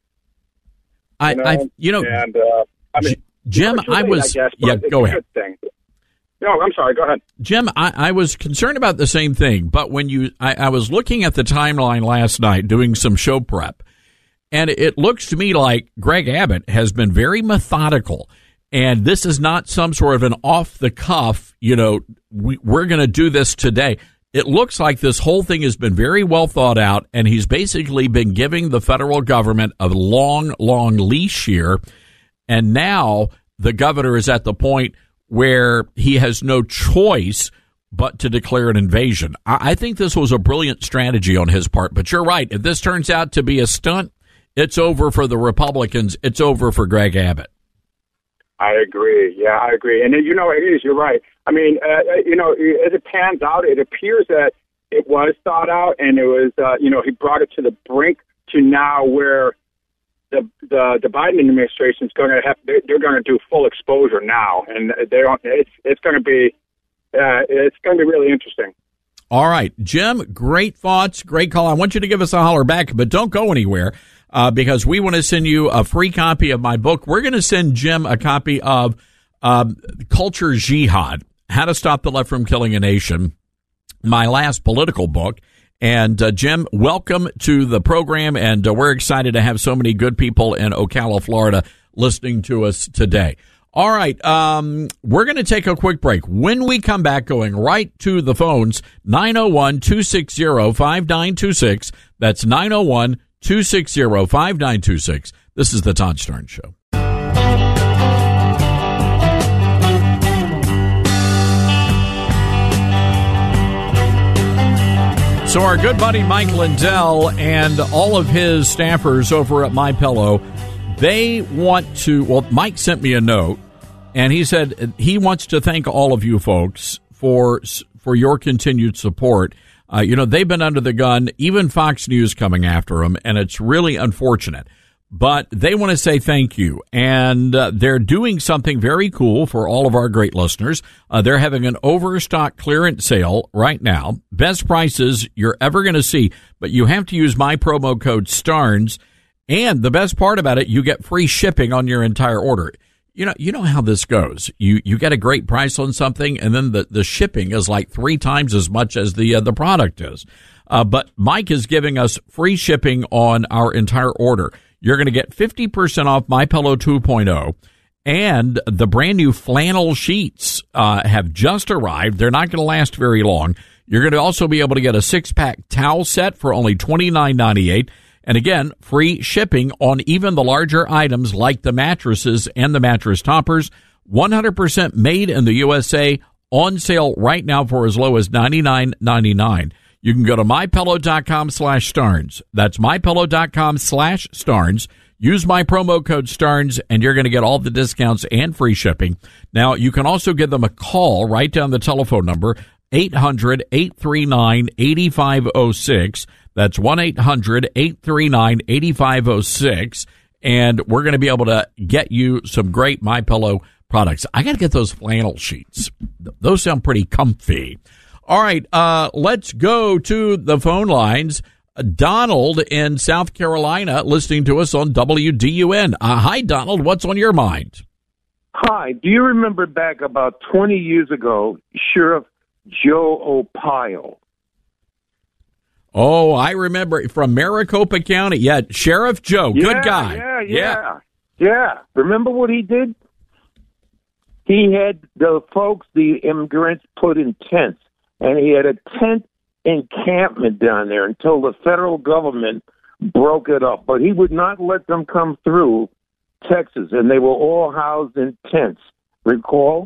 S4: Jim, go ahead.
S20: No, I'm sorry, go ahead.
S4: Jim, I was concerned about the same thing, but when I was looking at the timeline last night doing some show prep, and it looks to me like Greg Abbott has been very methodical. And this is not some sort of an off-the-cuff, we're going to do this today. It looks like this whole thing has been very well thought out, and he's basically been giving the federal government a long, long leash here. And now the governor is at the point where he has no choice but to declare an invasion. I think this was a brilliant strategy on his part. But you're right. If this turns out to be a stunt, it's over for the Republicans. It's over for Greg Abbott.
S20: I agree. Yeah, I agree. And, you're right. I mean, as it pans out, it appears that it was thought out, and it was, he brought it to the brink to now where the Biden administration is going to they're going to do full exposure now, and it's going to be really interesting.
S4: All right, Jim, great thoughts, great call. I want you to give us a holler back, but don't go anywhere. Because we want to send you a free copy of my book. We're going to send Jim a copy of Culture Jihad, How to Stop the Left from Killing a Nation, my last political book. And Jim, welcome to the program, and we're excited to have so many good people in Ocala, Florida, listening to us today. All right, we're going to take a quick break. When we come back, going right to the phones, 901-260-5926. That's 901-260-5926. This is the Todd Starnes Show. So our good buddy Mike Lindell and all of his staffers over at MyPillow, they want to, Mike sent me a note, and he said he wants to thank all of you folks for your continued support. They've been under the gun, even Fox News coming after them, and it's really unfortunate. But they want to say thank you, and they're doing something very cool for all of our great listeners. They're having an overstock clearance sale right now. Best prices you're ever going to see, but you have to use my promo code STARNS, and the best part about it, you get free shipping on your entire order. You know how this goes. You get a great price on something, and then the shipping is like 3 times as much as the product is. But Mike is giving us free shipping on our entire order. You're going to get 50% off MyPillow 2.0, and the brand new flannel sheets have just arrived. They're not going to last very long. You're going to also be able to get a 6-pack towel set for only $29.98. And again, free shipping on even the larger items like the mattresses and the mattress toppers. 100% made in the USA, on sale right now for as low as $99.99. You can go to MyPillow.com/Starnes. That's MyPillow.com/Starnes. Use my promo code STARNS, and you're going to get all the discounts and free shipping. Now, you can also give them a call. Write down the telephone number, 800-839-8506. That's 1-800-839-8506. and we're going to be able to get you some great MyPillow products. I got to get those flannel sheets. Those sound pretty comfy. All right, let's go to the phone lines. Donald in South Carolina listening to us on WDUN. Hi, Donald. What's on your mind?
S21: Hi. Do you remember back about 20 years ago, Sheriff Joe Opile?
S4: Oh, I remember from Maricopa County. Yeah, Sheriff Joe. Good guy.
S21: Yeah. Remember what he did? He had the immigrants put in tents, and he had a tent encampment down there until the federal government broke it up. But he would not let them come through Texas, and they were all housed in tents. Recall?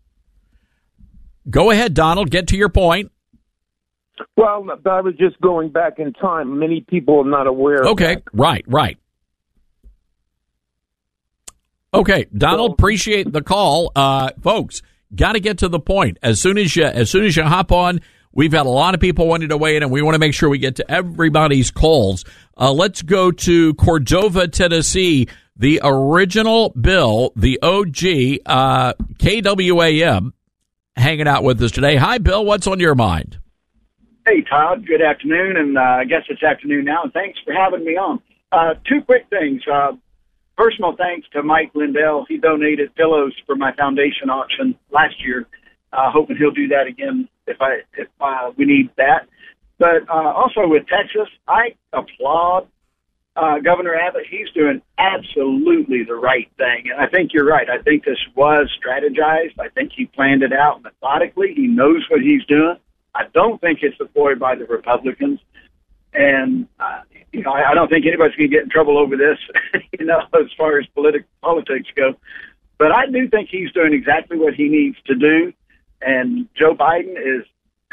S4: Go ahead, Donald. Get to your point.
S21: Well, I was just going back in time. Many people are not aware of
S4: that. Right. Okay, Donald, appreciate the call. Folks, got to get to the point. As soon as you hop on, we've had a lot of people wanting to weigh in, and we want to make sure we get to everybody's calls. Let's go to Cordova, Tennessee. The original Bill, the OG, KWAM, hanging out with us today. Hi, Bill. What's on your mind?
S22: Hey, Todd. Good afternoon, and I guess it's afternoon now, and thanks for having me on. Two quick things. Personal thanks to Mike Lindell. He donated pillows for my foundation auction last year. Hoping he'll do that again if we need that. But also with Texas, I applaud Governor Abbott. He's doing absolutely the right thing. And I think you're right. I think this was strategized. I think he planned it out methodically. He knows what he's doing. I don't think it's deployed by the Republicans. And, I don't think anybody's going to get in trouble over this, as far as politics go. But I do think he's doing exactly what he needs to do. And Joe Biden is,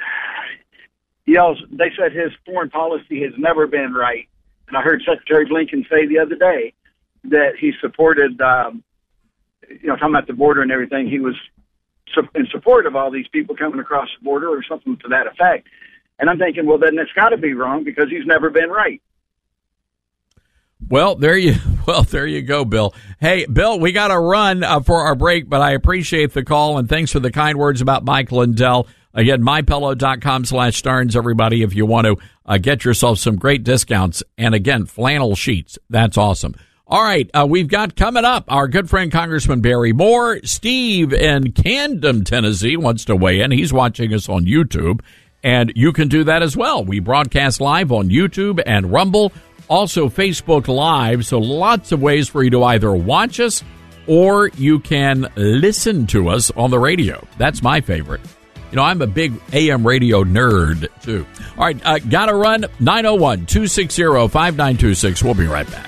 S22: they said his foreign policy has never been right. And I heard Secretary Blinken say the other day that he supported, talking about the border and everything, he was in support of all these people coming across the border or something to that effect. And I'm thinking, well, then it's got to be wrong because he's never been right.
S4: Well, there you go, Bill. Hey, Bill, we got to run for our break, but I appreciate the call and thanks for the kind words about Mike Lindell. Again, mypillow.com/Stearns, everybody, if you want to get yourself some great discounts. And again, flannel sheets. That's awesome. All right, we've got coming up our good friend Congressman Barry Moore. Steve in Camden, Tennessee wants to weigh in. He's watching us on YouTube, and you can do that as well. We broadcast live on YouTube and Rumble, also Facebook Live, so lots of ways for you to either watch us or you can listen to us on the radio. That's my favorite. I'm a big AM radio nerd, too. All right, got to run. 901-260-5926. We'll be right back.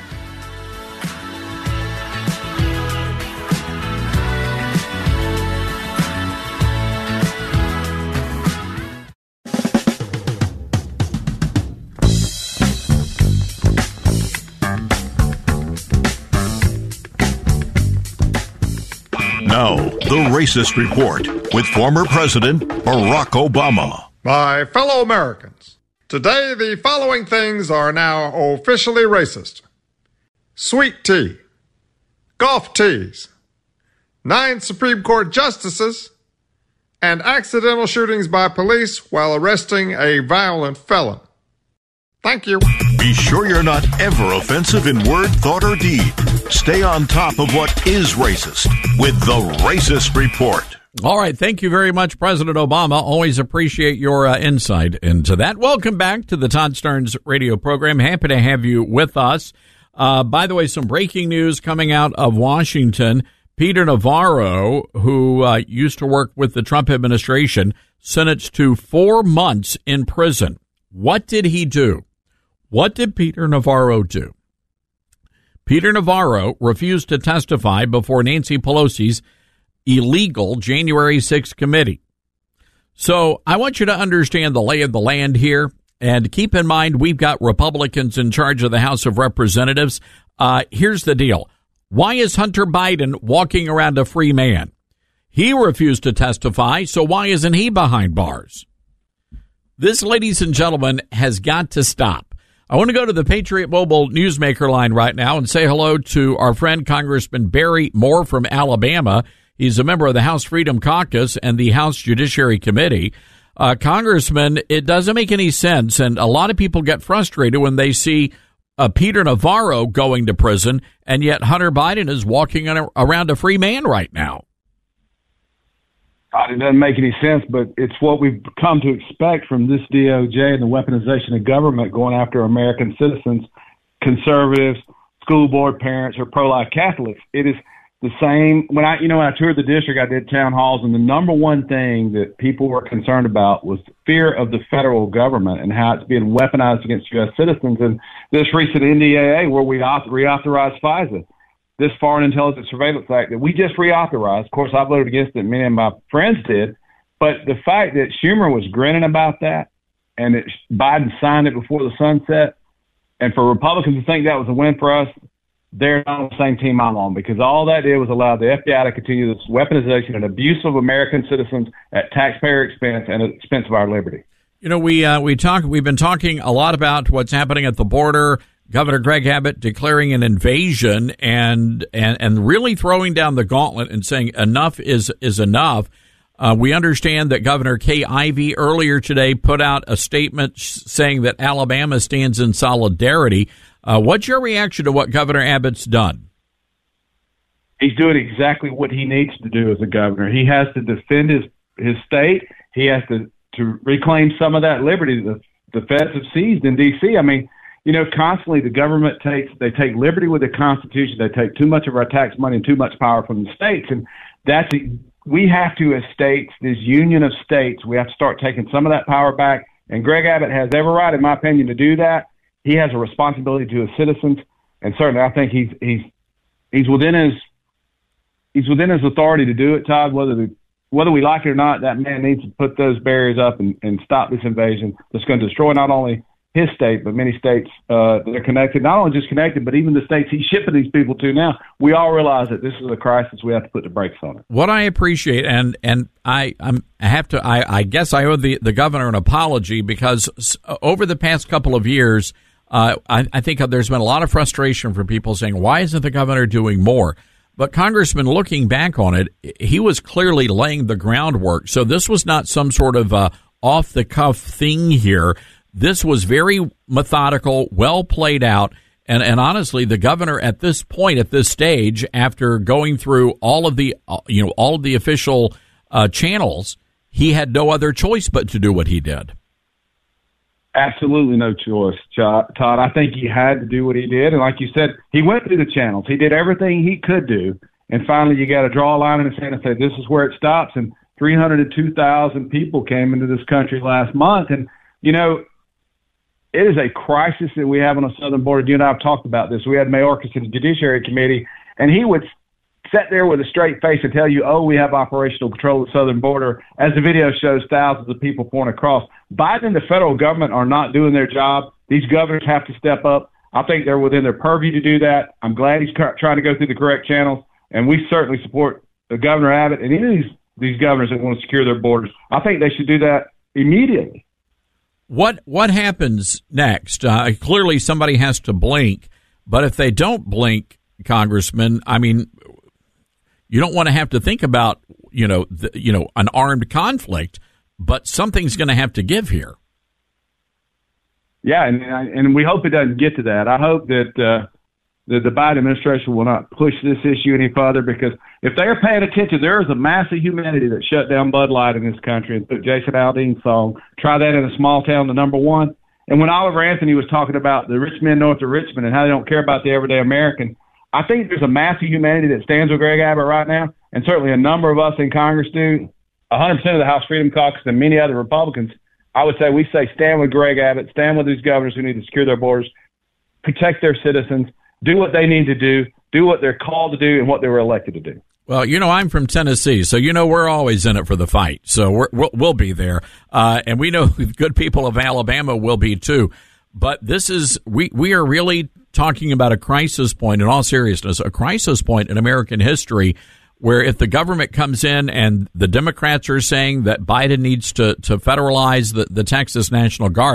S23: Now, the Racist Report with former President Barack Obama.
S24: My fellow Americans, today the following things are now officially racist. Sweet tea, golf tees, 9 Supreme Court justices, and accidental shootings by police while arresting a violent felon. Thank you.
S23: Be sure you're not ever offensive in word, thought, or deed. Stay on top of what is racist with the Racist Report.
S4: All right. Thank you very much, President Obama. Always appreciate your insight into that. Welcome back to the Todd Stearns radio program. Happy to have you with us. By the way, some breaking news coming out of Washington. Peter Navarro, who used to work with the Trump administration, sentenced to 4 months in prison. What did he do? What did Peter Navarro do? Peter Navarro refused to testify before Nancy Pelosi's illegal January 6th committee. So I want you to understand the lay of the land here. And keep in mind, we've got Republicans in charge of the House of Representatives. Here's the deal. Why is Hunter Biden walking around a free man? He refused to testify, so why isn't he behind bars? This, ladies and gentlemen, has got to stop. I want to go to the Patriot Mobile Newsmaker line right now and say hello to our friend Congressman Barry Moore from Alabama. He's a member of the House Freedom Caucus and the House Judiciary Committee. Congressman, it doesn't make any sense, and a lot of people get frustrated when they see Peter Navarro going to prison, and yet Hunter Biden is walking around a free man right now.
S1: It doesn't make any sense, but it's what we've come to expect from this DOJ and the weaponization of government going after American citizens, conservatives, school board parents, or pro-life Catholics. It is the same. When I toured the district, I did town halls, and the number one thing that people were concerned about was fear of the federal government and how it's being weaponized against U.S. citizens. And this recent NDAA, where we reauthorized FISA, this Foreign Intelligence Surveillance Act that we just reauthorized. Of course, I voted against it. Many of my friends did. But the fact that Schumer was grinning about that and that Biden signed it before the sunset, and for Republicans to think that was a win for us, they're not on the same team I'm on, because all that did was allow the FBI to continue this weaponization and abuse of American citizens at taxpayer expense and at the expense of our liberty.
S4: You know, we've been talking a lot about what's happening at the border. Governor Greg Abbott declaring an invasion and really throwing down the gauntlet and saying enough is enough. We understand that Governor Kay Ivey earlier today put out a statement saying that Alabama stands in solidarity. What's your reaction to what Governor Abbott's done?
S1: He's doing exactly what he needs to do as a governor. He has to defend his state. He has to reclaim some of that liberty that the feds have seized in D.C. I mean, constantly the government they take liberty with the Constitution. They take too much of our tax money and too much power from the states. And we have to, as states, this union of states, we have to start taking some of that power back. And Greg Abbott has every right, in my opinion, to do that. He has a responsibility to his citizens. And certainly I think he's within his authority to do it, Todd. Whether we like it or not, that man needs to put those barriers up and stop this invasion that's going to destroy not only his state, but many states that are connected, not only just connected, but even the states he's shipping these people to now. We all realize that this is a crisis. We have to put the brakes on it.
S4: What I appreciate, and I guess I owe the governor an apology, because over the past couple of years, I think there's been a lot of frustration from people saying, why isn't the governor doing more? But Congressman, looking back on it, he was clearly laying the groundwork. So this was not some sort of off-the-cuff thing here. This was very methodical, well played out, and honestly, the governor at this point, at this stage, after going through all of the official channels, he had no other choice but to do what he did.
S1: Absolutely no choice, Todd. I think he had to do what he did, and like you said, he went through the channels. He did everything he could do, and finally, you got to draw a line in the sand and say this is where it stops. And 302,000 people came into this country last month, and it is a crisis that we have on the southern border. You and I have talked about this. We had Mayorkas in the Judiciary Committee, and he would sit there with a straight face and tell you, we have operational control of the southern border. As the video shows, thousands of people pouring across. Biden and the federal government are not doing their job. These governors have to step up. I think they're within their purview to do that. I'm glad he's trying to go through the correct channels, and we certainly support Governor Abbott and any of these governors that want to secure their borders. I think they should do that immediately.
S4: What happens next? Clearly, somebody has to blink, but if they don't blink, Congressman, I mean, you don't want to have to think about an armed conflict, but something's going to have to give here.
S1: Yeah, and we hope it doesn't get to that. I hope that the Biden administration will not push this issue any further, because if they are paying attention, there is a mass of humanity that shut down Bud Light in this country and put Jason Aldean's song, Try That in a Small Town, to number one. And when Oliver Anthony was talking about the rich men north of Richmond and how they don't care about the everyday American, I think there's a mass of humanity that stands with Greg Abbott right now, and certainly a number of us in Congress do. 100% of the House Freedom Caucus and many other Republicans, I would say we say stand with Greg Abbott, stand with these governors who need to secure their borders, protect their citizens, do what they need to do what they're called to do and what they were elected to do.
S4: Well, I'm from Tennessee, so we're always in it for the fight. So we'll be there, and we know good people of Alabama will be too. But this is we are really talking about a crisis point. In all seriousness, a crisis point in American history, where if the government comes in and the Democrats are saying that Biden needs to federalize the Texas National Guard,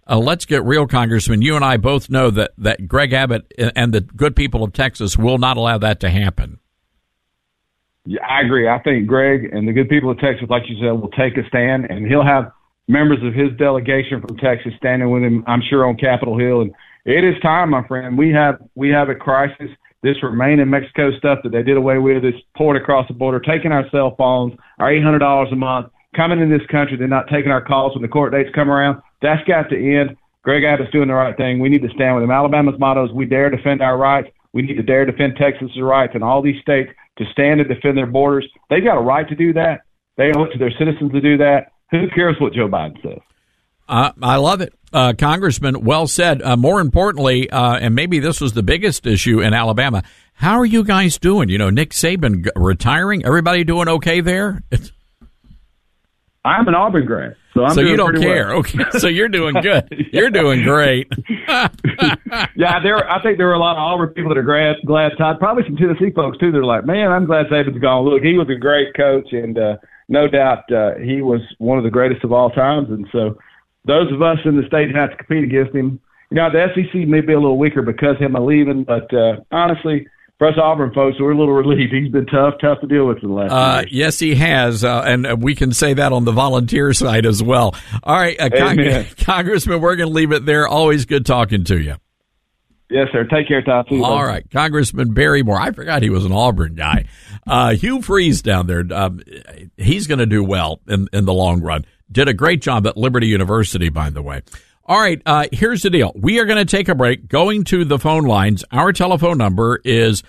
S4: let's get real, Congressman. You and I both know that Greg Abbott and the good people of Texas will not allow that to happen.
S1: Yeah, I agree. I think Greg and the good people of Texas, like you said, will take a stand, and he'll have members of his delegation from Texas standing with him, I'm sure, on Capitol Hill. And it is time, my friend. We have a crisis. This Remain in Mexico stuff that they did away with, this poured across the border, taking our cell phones, our $800 a month, coming in this country, they're not taking our calls when the court dates come around. That's got to end. Greg Abbott's doing the right thing. We need to stand with him. Alabama's motto is we dare defend our rights. We need to dare defend Texas's rights and all these states to stand and defend their borders. They've got a right to do that. They owe it to their citizens to do that. Who cares what Joe Biden says?
S4: I love it. Congressman, well said. More importantly, and maybe this was the biggest issue in Alabama, how are you guys doing? You know, Nick Saban retiring. Everybody doing okay there?
S1: I'm an Auburn grad, so I'm
S4: so
S1: doing
S4: you don't
S1: pretty
S4: care.
S1: well.
S4: Okay, so you're doing good. You're doing great.
S1: Yeah, I think there were a lot of Auburn people that are glad Todd, probably some Tennessee folks too. They're like, man, I'm glad Saban's gone. Look, he was a great coach, and no doubt he was one of the greatest of all times. And so those of us in the state have to compete against him. You know, the SEC may be a little weaker because of him leaving, but honestly, for us Auburn folks, we're a little relieved. He's been tough to deal with for the last few years.
S4: Yes, he has, and we can say that on the volunteer side as well. All right, Congressman, we're going to leave it there. Always good talking to you.
S1: Yes, sir. Take care, Todd.
S4: All right, Congressman Barry Moore. I forgot he was an Auburn guy. Hugh Freeze down there, he's going to do well in the long run. Did a great job at Liberty University, by the way. All right, here's the deal. We are going to take a break. Going to the phone lines, our telephone number is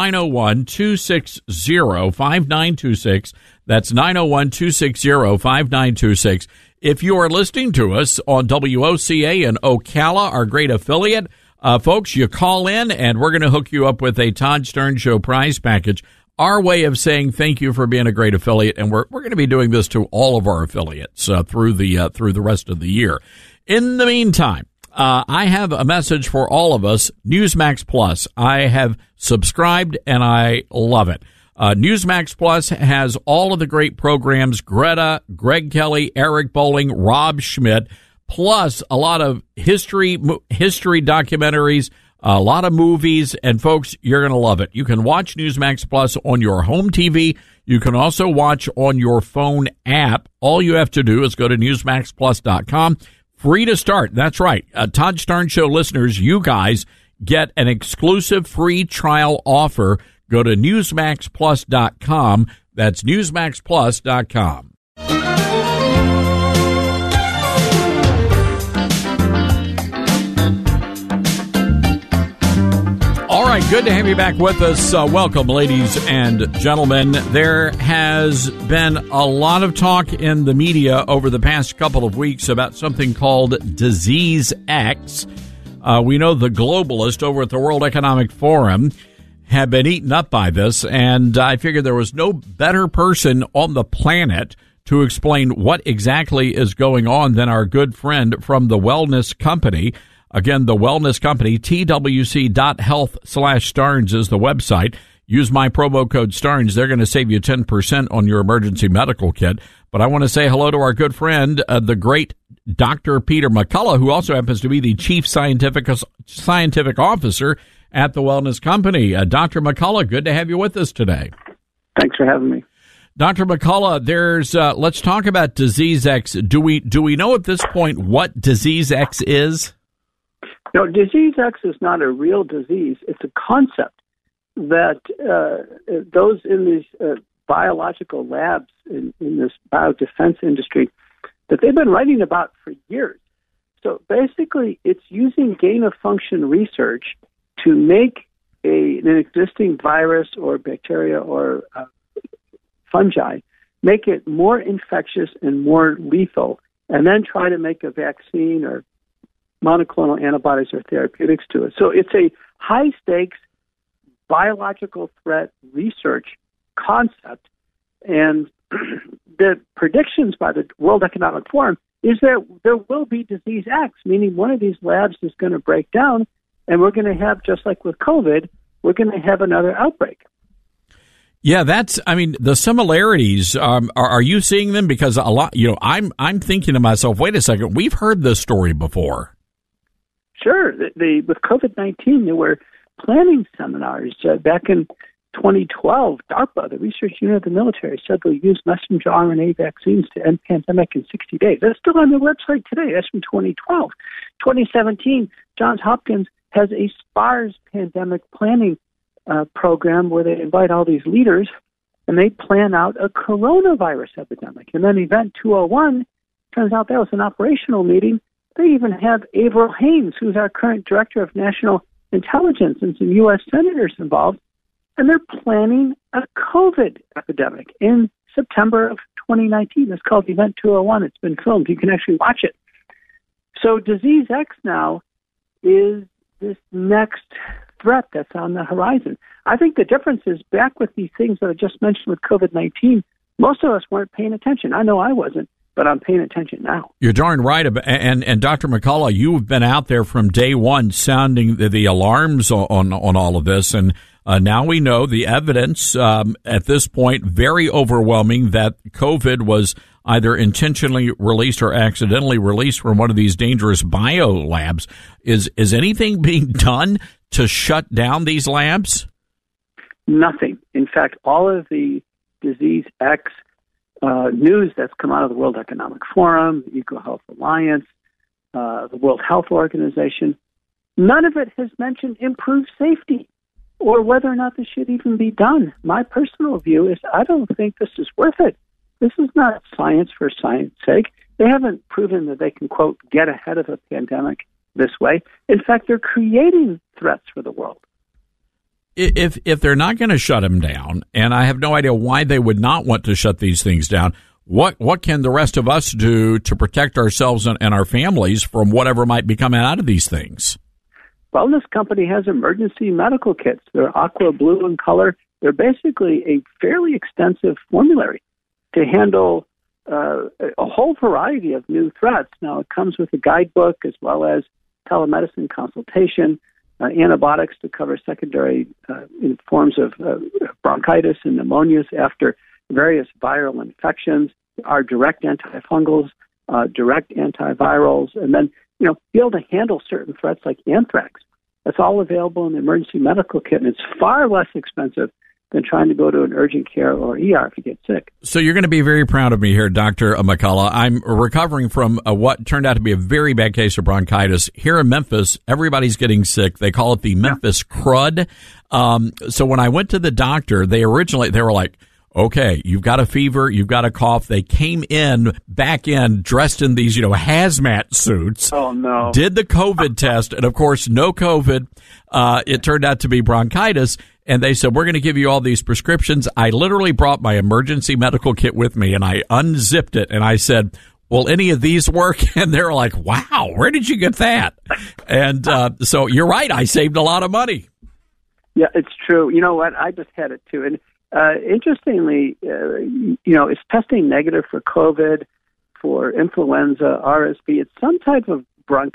S4: 901-260-5926. That's 901-260-5926. If you are listening to us on WOCA in Ocala, our great affiliate, folks, you call in and we're going to hook you up with a Todd Stern Show prize package. Our way of saying thank you for being a great affiliate, and we're going to be doing this to all of our affiliates through the rest of the year. In the meantime, I have a message for all of us, Newsmax Plus. I have subscribed, and I love it. Newsmax Plus has all of the great programs, Greta, Greg Kelly, Eric Bowling, Rob Schmidt, plus a lot of history documentaries, a lot of movies, and folks, you're going to love it. You can watch Newsmax Plus on your home TV. You can also watch on your phone app. All you have to do is go to NewsmaxPlus.com. Free to start. That's right. Todd Stern Show listeners, you guys get an exclusive free trial offer. Go to NewsmaxPlus.com. That's NewsmaxPlus.com. All right, good to have you back with us. Welcome, ladies and gentlemen. There has been a lot of talk in the media over the past couple of weeks about something called Disease X. We know the globalists over at the World Economic Forum have been eaten up by this, and I figured there was no better person on the planet to explain what exactly is going on than our good friend from the Wellness Company. Again, the Wellness Company, twc.health/Starnes is the website. Use my promo code Starnes. They're going to save you 10% on your emergency medical kit. But I want to say hello to our good friend, the great Dr. Peter McCullough, who also happens to be the Chief Scientific Officer at the Wellness Company. Dr. McCullough, good to have you with us today.
S10: Thanks for having me.
S4: Dr. McCullough, there's let's talk about Disease X. Do we know at this point what Disease X is?
S10: No, Disease X is not a real disease. It's a concept that those in these biological labs in this biodefense industry that they've been writing about for years. So basically, it's using gain-of-function research to make an existing virus or bacteria or fungi, make it more infectious and more lethal, and then try to make a vaccine or monoclonal antibodies or therapeutics to it. So it's a high-stakes biological threat research concept, and the predictions by the World Economic Forum is that there will be Disease X, meaning one of these labs is going to break down, and we're going to have, just like with COVID, we're going to have another outbreak.
S4: Yeah, the similarities, are you seeing them? Because a lot, I'm thinking to myself, wait a second, we've heard this story before.
S2: Sure. With COVID-19, they were planning seminars back in 2012. DARPA, the research unit of the military, said they'll use messenger RNA vaccines to end pandemic in 60 days. That's still on their website today. That's from 2012. 2017, Johns Hopkins has a SPARS pandemic planning program where they invite all these leaders and they plan out a coronavirus epidemic. And then Event 201, turns out that was an operational meeting. They even have Avril Haines, who's our current director of national intelligence, and some U.S. senators involved. And they're planning a COVID epidemic in September of 2019. It's called Event 201. It's been filmed. You can actually watch it. So Disease X now is this next threat that's on the horizon. I think the difference is back with these things that I just mentioned with COVID-19, most of us weren't paying attention. I know I wasn't, but I'm paying attention now.
S4: You're darn right. And Dr. McCullough, you've been out there from day one sounding the alarms on all of this. And now we know the evidence at this point, very overwhelming, that COVID was either intentionally released or accidentally released from one of these dangerous bio labs. Is anything being done to shut down these labs?
S2: Nothing. In fact, all of the Disease X news that's come out of the World Economic Forum, the EcoHealth Alliance, the World Health Organization, none of it has mentioned improved safety or whether or not this should even be done. My personal view is I don't think this is worth it. This is not science for science sake. They haven't proven that they can, quote, get ahead of a pandemic this way. In fact, they're creating threats for the world.
S4: If they're not going to shut them down, and I have no idea why they would not want to shut these things down, what can the rest of us do to protect ourselves and our families from whatever might be coming out of these things?
S2: Wellness Company has emergency medical kits. They're aqua blue in color. They're basically a fairly extensive formulary to handle a whole variety of new threats. Now, it comes with a guidebook as well as telemedicine consultation, antibiotics to cover secondary forms of bronchitis and pneumonias after various viral infections, our direct antifungals, direct antivirals, and then, be able to handle certain threats like anthrax. That's all available in the emergency medical kit, and it's far less expensive than trying to go to an urgent care or ER if you get sick.
S4: So you're going to be very proud of me here, Dr. McCullough. I'm recovering from what turned out to be a very bad case of bronchitis. Here in Memphis, everybody's getting sick. They call it the Memphis crud. So when I went to the doctor, they were like, okay, you've got a fever, you've got a cough. They came back in dressed in these, hazmat suits.
S2: Oh, no.
S4: Did the COVID test, and of course, no COVID. It turned out to be bronchitis. And they said, we're going to give you all these prescriptions. I literally brought my emergency medical kit with me, and I unzipped it, and I said, will any of these work? And they're like, wow, where did you get that? And so you're right. I saved a lot of money.
S2: Yeah, it's true. You know what? I just had it, too. And interestingly, it's testing negative for COVID, for influenza, RSV. It's some type of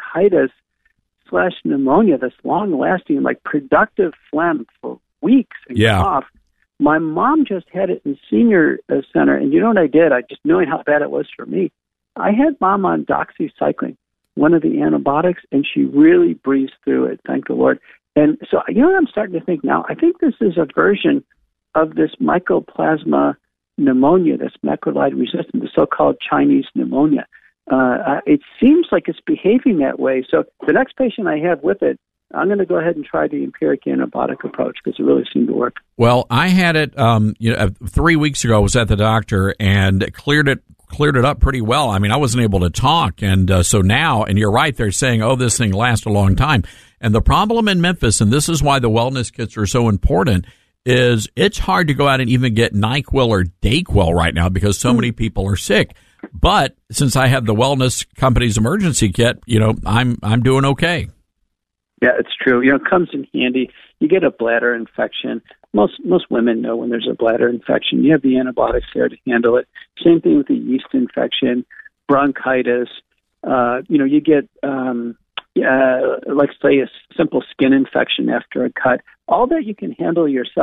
S2: bronchitis/pneumonia that's long-lasting, like productive phlegm for weeks and cough. My mom just had it in senior center, and you know what I did? I just knowing how bad it was for me. I had Mom on doxycycline, one of the antibiotics, and she really breezed through it, thank the Lord. And so, what I'm starting to think now? I think this is a version of this mycoplasma pneumonia, this macrolide resistant, the so-called Chinese pneumonia. It seems like it's behaving that way. So the next patient I have with it, I'm going to go ahead and try the empiric antibiotic approach because it really seemed to work.
S4: Well, I had it 3 weeks ago. I was at the doctor and cleared it up pretty well. I mean, I wasn't able to talk. And so now, and you're right, they're saying, this thing lasts a long time. And the problem in Memphis, and this is why the wellness kits are so important, is it's hard to go out and even get NyQuil or DayQuil right now because so many people are sick. But since I have the wellness company's emergency kit, I'm doing okay.
S2: Yeah, it's true. It comes in handy. You get a bladder infection. Most women know when there's a bladder infection. You have the antibiotics there to handle it. Same thing with the yeast infection, bronchitis. You get, like say, a simple skin infection after a cut. All that you can handle yourself.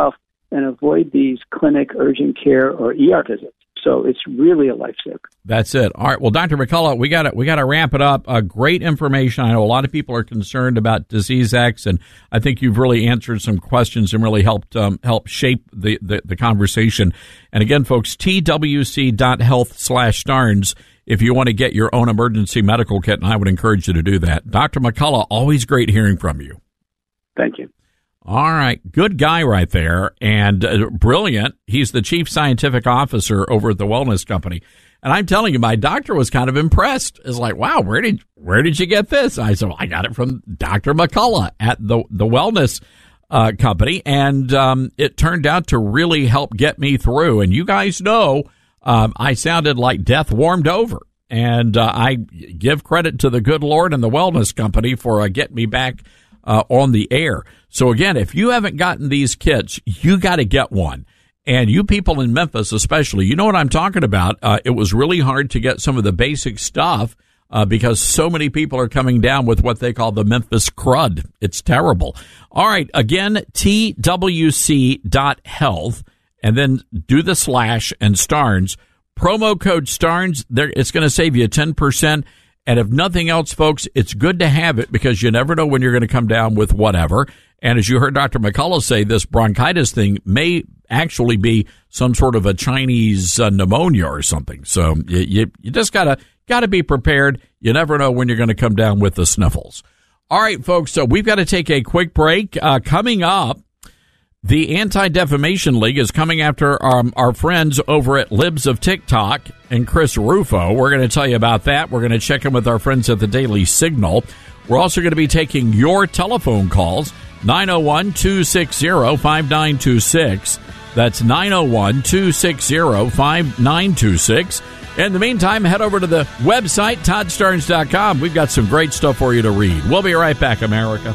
S2: and avoid these clinic, urgent care, or ER visits. So it's really a lifesaver.
S4: That's it. All right. Well, Dr. McCullough, we got to wrap it up. Great information. I know a lot of people are concerned about Disease X, and I think you've really answered some questions and really helped shape the conversation. And again, folks, twc.health/Starnes if you want to get your own emergency medical kit, and I would encourage you to do that. Dr. McCullough, always great hearing from you.
S2: Thank you.
S4: All right. Good guy right there, and brilliant. He's the chief scientific officer over at the Wellness Company. And I'm telling you, my doctor was kind of impressed. It's like, wow, where did you get this? I said, well, I got it from Dr. McCullough at the Wellness Company, and it turned out to really help get me through. And you guys know I sounded like death warmed over. And I give credit to the good Lord and the Wellness Company for getting me back on the air. So again, if you haven't gotten these kits, you got to get one. And you people in Memphis especially, you know what I'm talking about. It was really hard to get some of the basic stuff because so many people are coming down with what they call the Memphis crud. It's terrible. All right, again, twc.health, and then do the / and Starnes. Promo code Starnes, it's going to save you 10%. And if nothing else, folks, it's good to have it because you never know when you're going to come down with whatever. And as you heard Dr. McCullough say, this bronchitis thing may actually be some sort of a Chinese pneumonia or something. So you just gotta be prepared. You never know when you're going to come down with the sniffles. All right, folks, so we've got to take a quick break. Coming up, the Anti-Defamation League is coming after our friends over at Libs of TikTok and Chris Rufo. We're going to tell you about that. We're going to check in with our friends at the Daily Signal. We're also going to be taking your telephone calls, 901-260-5926. That's 901-260-5926. In the meantime, head over to the website, ToddStarnes.com. We've got some great stuff for you to read. We'll be right back, America.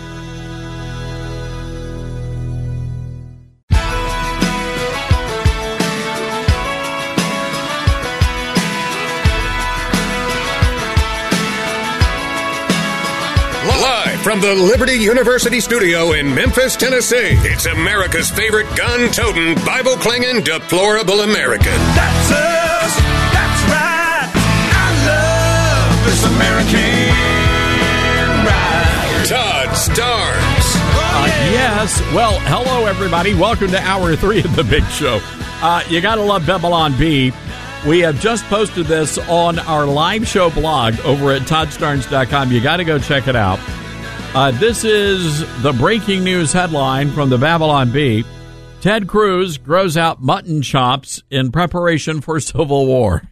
S5: From the Liberty University studio in Memphis, Tennessee, it's America's favorite gun-toting, Bible-clinging, deplorable American.
S6: That's us. That's right. I love this American ride.
S5: Todd Starnes.
S4: Yes. Well, hello, everybody. Welcome to Hour 3 of the Big Show. You got to love Babylon Bee. We have just posted this on our live show blog over at ToddStarnes.com. You got to go check it out. This is the breaking news headline from the Babylon Bee. Ted Cruz grows out mutton chops in preparation for civil war.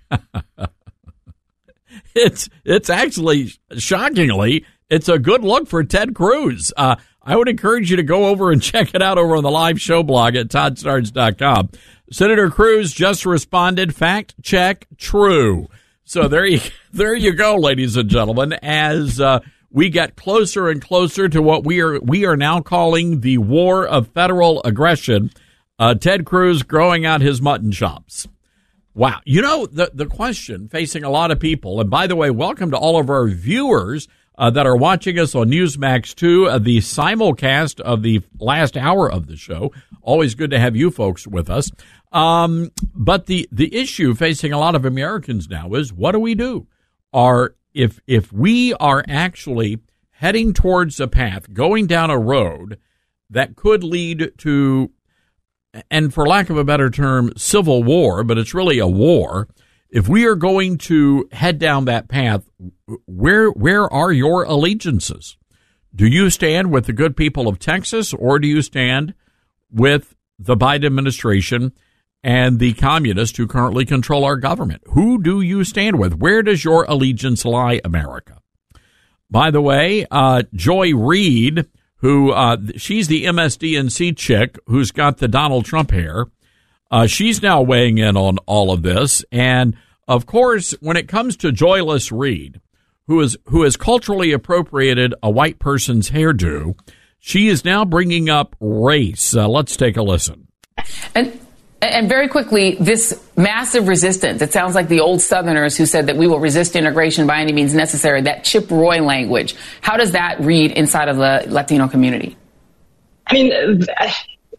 S4: It's actually, shockingly, it's a good look for Ted Cruz. I would encourage you to go over and check it out over on the live show blog at ToddStarnes.com. Senator Cruz just responded, fact check, true. So there you go, ladies and gentlemen, as we get closer and closer to what we are now calling the war of federal aggression. Ted Cruz growing out his mutton chops. Wow. You know, the question facing a lot of people, and by the way, welcome to all of our viewers that are watching us on Newsmax 2, the simulcast of the last hour of the show. Always good to have you folks with us. But the issue facing a lot of Americans now is, what do we do? If we are actually heading towards a path, going down a road that could lead to, and for lack of a better term, civil war, but it's really a war. If we are going to head down that path, where are your allegiances? Do you stand with the good people of Texas, or do you stand with the Biden administration and the communists who currently control our government? Who do you stand with? Where does your allegiance lie, America? By the way, Joy Reid, who she's the MSDNC chick who's got the Donald Trump hair, she's now weighing in on all of this. And, of course, when it comes to Joyless Reid, who has culturally appropriated a white person's hairdo, she is now bringing up race. Let's take a listen.
S3: And very quickly, this massive resistance, it sounds like the old Southerners who said that we will resist integration by any means necessary, that Chip Roy language. How does that read inside of the Latino community?
S7: I mean,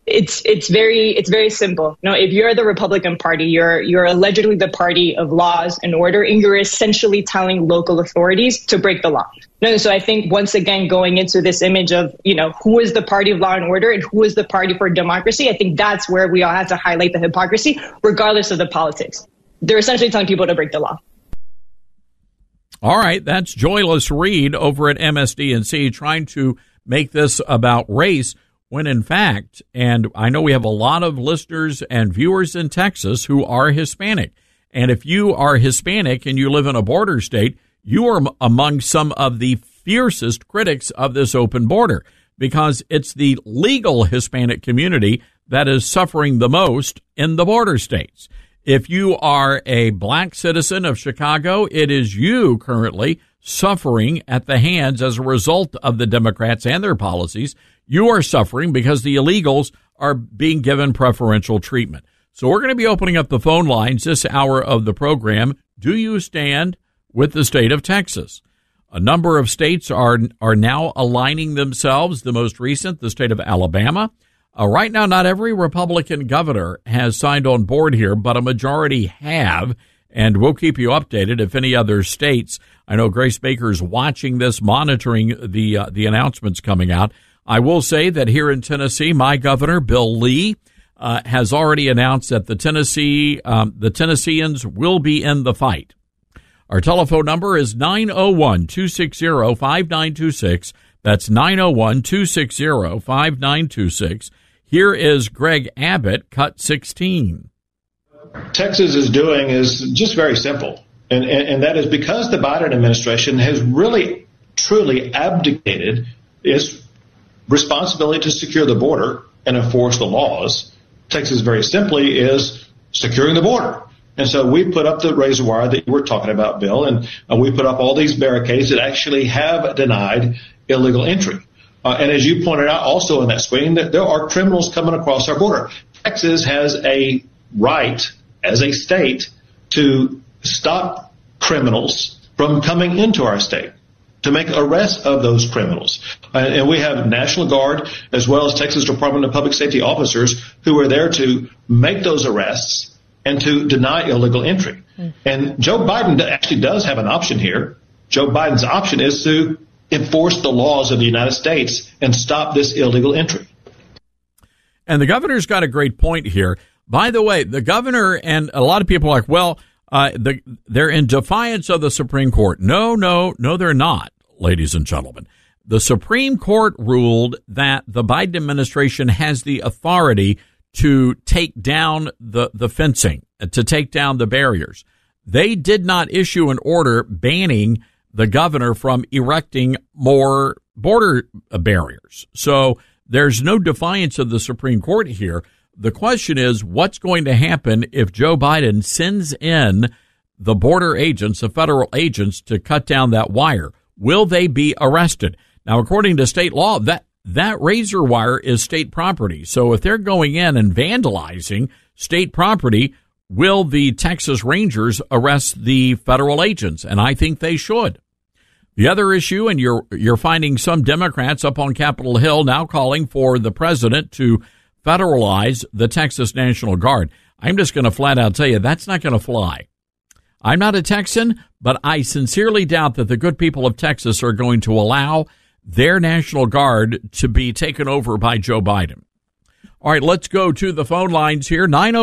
S7: it's very simple. You know, if you're the Republican Party, you're allegedly the party of laws and order, and you're essentially telling local authorities to break the law. No, so I think once again, going into this image of, you know, who is the party of law and order and who is the party for democracy, I think that's where we all have to highlight the hypocrisy, regardless of the politics. They're essentially telling people to break the law.
S4: All right, that's Joyless Reed over at MSDNC trying to make this about race when in fact, and I know we have a lot of listeners and viewers in Texas who are Hispanic. And if you are Hispanic and you live in a border state, you are among some of the fiercest critics of this open border because it's the legal Hispanic community that is suffering the most in the border states. If you are a black citizen of Chicago, it is you currently suffering at the hands as a result of the Democrats and their policies. You are suffering because the illegals are being given preferential treatment. So we're going to be opening up the phone lines this hour of the program. Do you stand with the state of Texas? A number of states are now aligning themselves. The most recent, the state of Alabama. Right now, not every Republican governor has signed on board here, but a majority have. And we'll keep you updated if any other states. I know Grace Baker's watching this, monitoring the announcements coming out. I will say that here in Tennessee, my governor, Bill Lee, has already announced that the Tennesseans will be in the fight. Our telephone number is 901-260-5926. That's 901-260-5926. Here is Greg Abbott, cut 16.
S8: Texas is doing is just very simple. And that is because the Biden administration has really, truly abdicated its responsibility to secure the border and enforce the laws. Texas very simply is securing the border. And so we put up the razor wire that you were talking about, Bill, and we put up all these barricades that actually have denied illegal entry. And as you pointed out also in that screen, that there are criminals coming across our border. Texas has a right as a state to stop criminals from coming into our state, to make arrests of those criminals. And we have National Guard as well as Texas Department of Public Safety officers who are there to make those arrests and to deny illegal entry. And Joe Biden actually does have an option here. Joe Biden's option is to enforce the laws of the United States and stop this illegal entry.
S4: And the governor's got a great point here. By the way, the governor and a lot of people are like, well, they're in defiance of the Supreme Court. No, they're not, ladies and gentlemen. The Supreme Court ruled that the Biden administration has the authority to take down the fencing, to take down the barriers. They did not issue an order banning the governor from erecting more border barriers. So there's no defiance of the Supreme Court here. The question is, what's going to happen if Joe Biden sends in the border agents, the federal agents, to cut down that wire? Will they be arrested? Now, according to state law, that razor wire is state property. So if they're going in and vandalizing state property, will the Texas Rangers arrest the federal agents? And I think they should. The other issue, and you're finding some Democrats up on Capitol Hill now calling for the president to federalize the Texas National Guard. I'm just going to flat out tell you that's not going to fly. I'm not a Texan, but I sincerely doubt that the good people of Texas are going to allow their National Guard to be taken over by Joe Biden. All right, let's go to the phone lines here.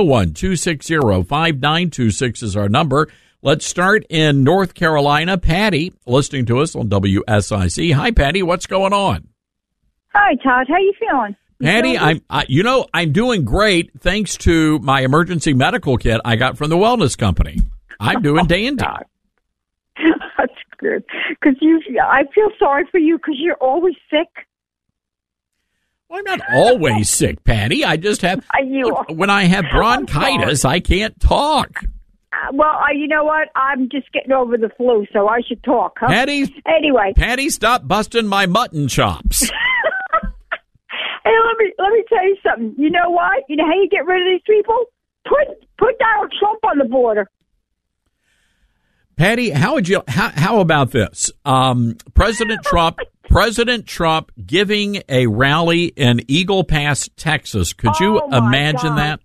S4: 901-260-5926 is our number. Let's start in North Carolina. Patty, listening to us on WSIC. Hi, Patty. What's going on?
S9: Hi, Todd. How you feeling?
S4: Patty, I'm doing great thanks to my emergency medical kit I got from the wellness company. I'm doing dandy.
S9: That's good. Because I feel sorry for you because you're always sick.
S4: Well, I'm not always sick, Patty. I just have, when I have bronchitis, I can't talk.
S9: Well, you know what? I'm just getting over the flu, so I should talk, huh?
S4: Patty, stop busting my mutton chops.
S9: Hey, let me tell you something. You know what? You know how you get rid of these people? Put Donald Trump on the border. Patty,
S4: how about this? President Trump President Trump giving a rally in Eagle Pass, Texas. Could you imagine that?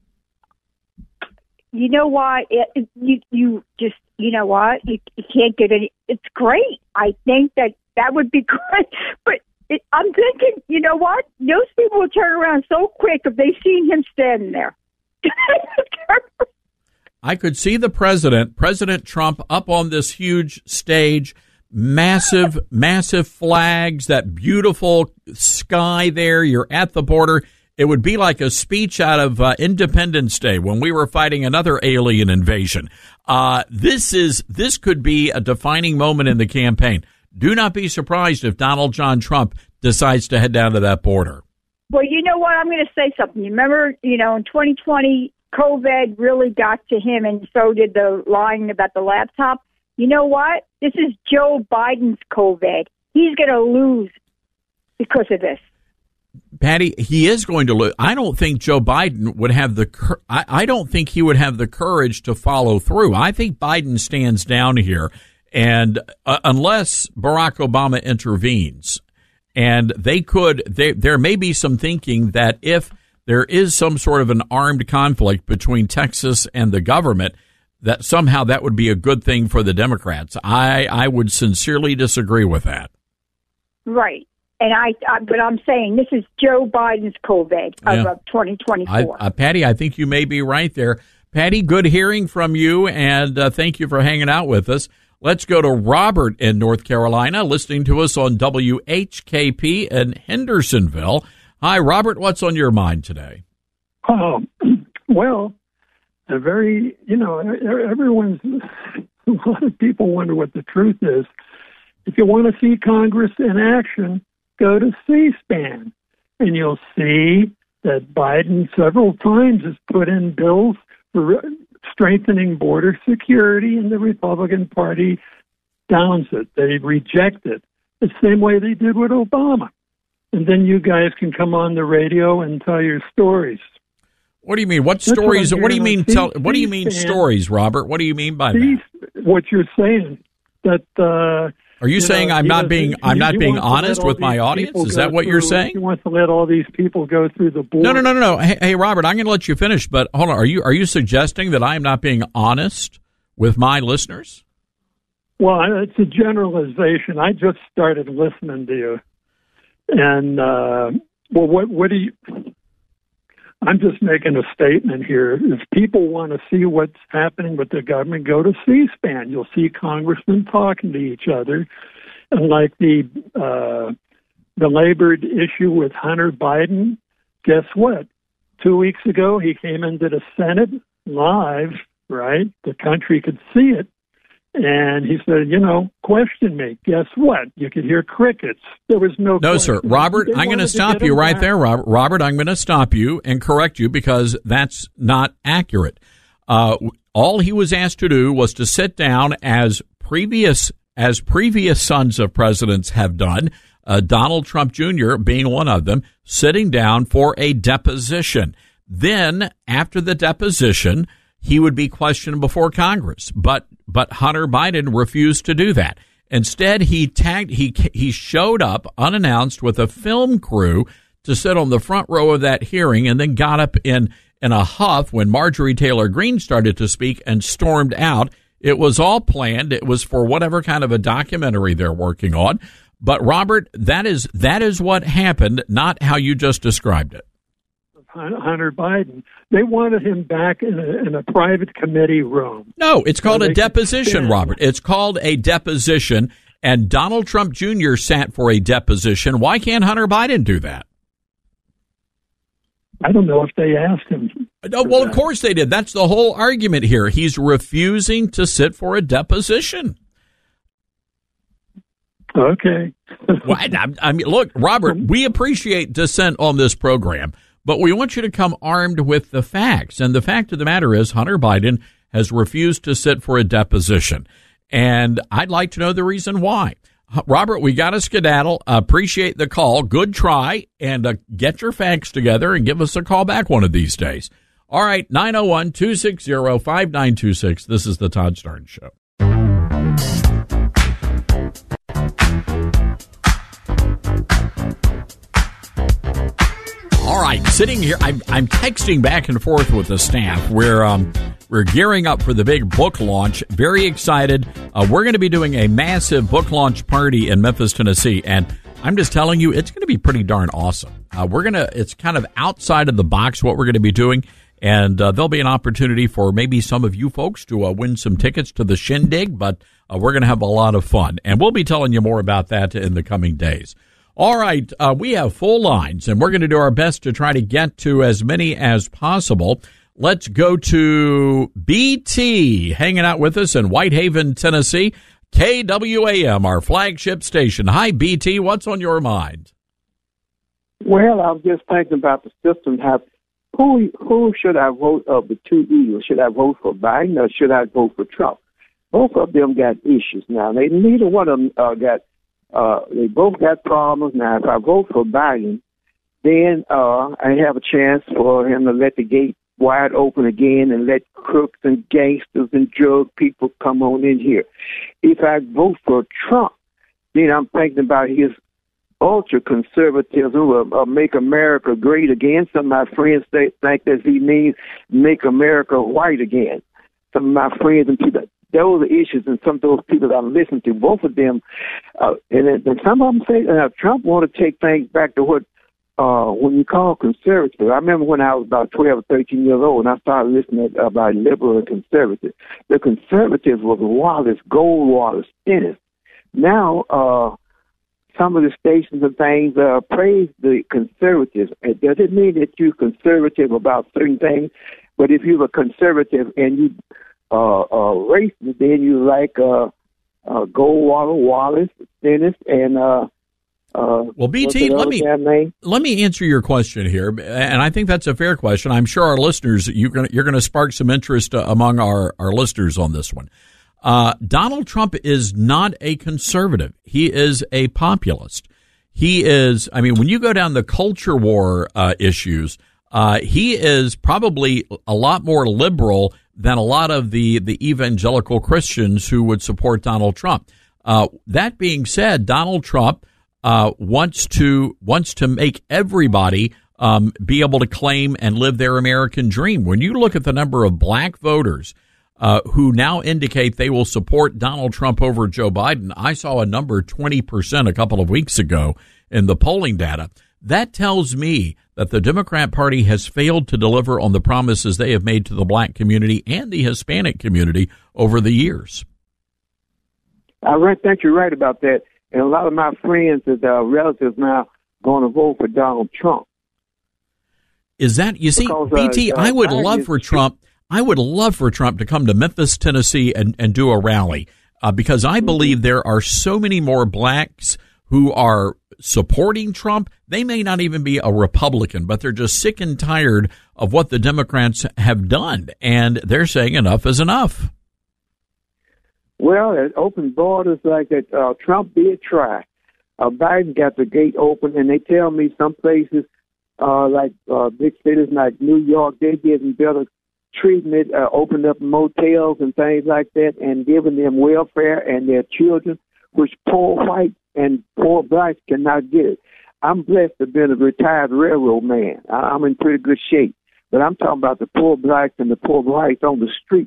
S9: You know what? You just, you know what? You can't get any. It's great. I think that would be great. But I'm thinking, you know what? Those people will turn around so quick if they seen him standing there.
S4: I could see the President Trump, up on this huge stage, massive flags, that beautiful sky there. You're at the border. It would be like a speech out of Independence Day when we were fighting another alien invasion. This could be a defining moment in the campaign. Do not be surprised if Donald John Trump decides to head down to that border.
S9: Well, you know what? I'm going to say something. You remember, in 2020, COVID really got to him, and so did the lying about the laptop. You know what? This is Joe Biden's COVID. He's going to lose because of this.
S4: Patty, he is going to lose. I don't think Joe Biden would have I don't think he would have the courage to follow through. I think Biden stands down here, and unless Barack Obama intervenes, and there may be some thinking that if there is some sort of an armed conflict between Texas and the government, that somehow that would be a good thing for the Democrats. I would sincerely disagree with that.
S9: Right. And but I'm saying this is Joe Biden's COVID of 2024.
S4: Patty, I think you may be right there. Patty, good hearing from you, and thank you for hanging out with us. Let's go to Robert in North Carolina, listening to us on WHKP in Hendersonville. Hi, Robert. What's on your mind today?
S11: Well, a lot of people wonder what the truth is. If you want to see Congress in action, go to C-SPAN, and you'll see that Biden several times has put in bills for strengthening border security, and the Republican Party downs it. They reject it the same way they did with Obama. And then you guys can come on the radio and tell your stories.
S4: What do you mean? What stories? What do you mean? What do you mean stories, Robert? What do you mean by that?
S11: What you're saying that.
S4: Are you saying I'm not being honest with my audience? Is that what you're saying?
S11: He wants to let all these people go through the border.
S4: No. Hey, Robert, I'm going to let you finish, but hold on. Are you suggesting that I am not being honest with my listeners?
S11: Well, it's a generalization. I just started listening to you, and what do you? I'm just making a statement here. If people want to see what's happening with the government, go to C-SPAN. You'll see congressmen talking to each other. And like the labored issue with Hunter Biden, guess what? 2 weeks ago, he came into the Senate live, right? The country could see it. And he said, question me. Guess what? You could hear crickets. There was no question.
S4: Sir. Robert, I'm going to stop you right there, Robert. Robert, I'm going to stop you and correct you because that's not accurate. All he was asked to do was to sit down as previous sons of presidents have done, Donald Trump Jr. being one of them, sitting down for a deposition. Then, after the deposition, he would be questioned before Congress, but Hunter Biden refused to do that. Instead, he showed up unannounced with a film crew to sit on the front row of that hearing, and then got up in a huff when Marjorie Taylor Greene started to speak and stormed out. It was all planned. It was for whatever kind of a documentary they're working on. But Robert, that is what happened, not how you just described it.
S11: Hunter Biden. They wanted him back in a private committee room.
S4: No, it's called a deposition, Robert. It's called a deposition, and Donald Trump Jr. sat for a deposition. Why can't Hunter Biden do that?
S11: I don't know if they asked him.
S4: No, well, of course they did. That's the whole argument here. He's refusing to sit for a deposition.
S11: Okay.
S4: Well, I mean, look, Robert, we appreciate dissent on this program, but we want you to come armed with the facts. And the fact of the matter is Hunter Biden has refused to sit for a deposition. And I'd like to know the reason why. Robert, we got to skedaddle. Appreciate the call. Good try. And get your facts together and give us a call back one of these days. All right, 901-260-5926. This is the Todd Starnes Show. All right, sitting here, I'm texting back and forth with the staff. We're gearing up for the big book launch. Very excited. We're going to be doing a massive book launch party in Memphis, Tennessee, and I'm just telling you, it's going to be pretty darn awesome. It's kind of outside of the box what we're going to be doing, and there'll be an opportunity for maybe some of you folks to win some tickets to the shindig, but we're going to have a lot of fun, and we'll be telling you more about that in the coming days. All right, we have full lines, and we're going to do our best to try to get to as many as possible. Let's go to BT, hanging out with us in Whitehaven, Tennessee. KWAM, our flagship station. Hi, BT. What's on your mind?
S21: Well, I was just thinking about the system. Who should I vote of the two evils? Should I vote for Biden or should I vote for Trump? Both of them got issues now. Neither one of them they both got problems. Now, if I vote for Biden, then I have a chance for him to let the gate wide open again and let crooks and gangsters and drug people come on in here. If I vote for Trump, then I'm thinking about his ultra-conservatism of make America great again. Some of my friends think that he means make America white again. Some of my friends and people, those are issues, and some of those people that I listen to, both of them, and some of them say Trump want to take things back to what when you call conservative. I remember when I was about 12 or 13 years old, and I started listening about liberal and conservative. The conservatives was Wallace, Goldwater, Stennis. Now, some of the stations and things praise the conservatives. It doesn't mean that you're conservative about certain things, but if you're a conservative and you racist, then you like Goldwater, Wallace, Stennis, and
S4: well, BT, let me answer your question here, and I think that's a fair question. I'm sure our listeners, you're going to spark some interest among our listeners on this one. Donald Trump is not a conservative. He is a populist. He is, when you go down the culture war issues, he is probably a lot more liberal than a lot of the evangelical Christians who would support Donald Trump. That being said, Donald Trump wants to make everybody be able to claim and live their American dream. When you look at the number of black voters who now indicate they will support Donald Trump over Joe Biden, I saw a number 20% a couple of weeks ago in the polling data. That tells me that the Democrat Party has failed to deliver on the promises they have made to the black community and the Hispanic community over the years.
S21: I think you're right about that. And a lot of my friends and relatives now going to vote for Donald Trump.
S4: Is that, you see, BT, I would love for Trump to come to Memphis, Tennessee and do a rally because I believe there are so many more blacks who are supporting Trump. They may not even be a Republican, but they're just sick and tired of what the Democrats have done. And they're saying enough is enough.
S21: Well, at open borders like that, Trump did try. Biden got the gate open, and they tell me some places like big cities like New York, they're getting better treatment, opened up motels and things like that, and giving them welfare and their children, which poor whites and poor blacks cannot get it. I'm blessed to have been a retired railroad man. I'm in pretty good shape. But I'm talking about the poor blacks and the poor whites on the street.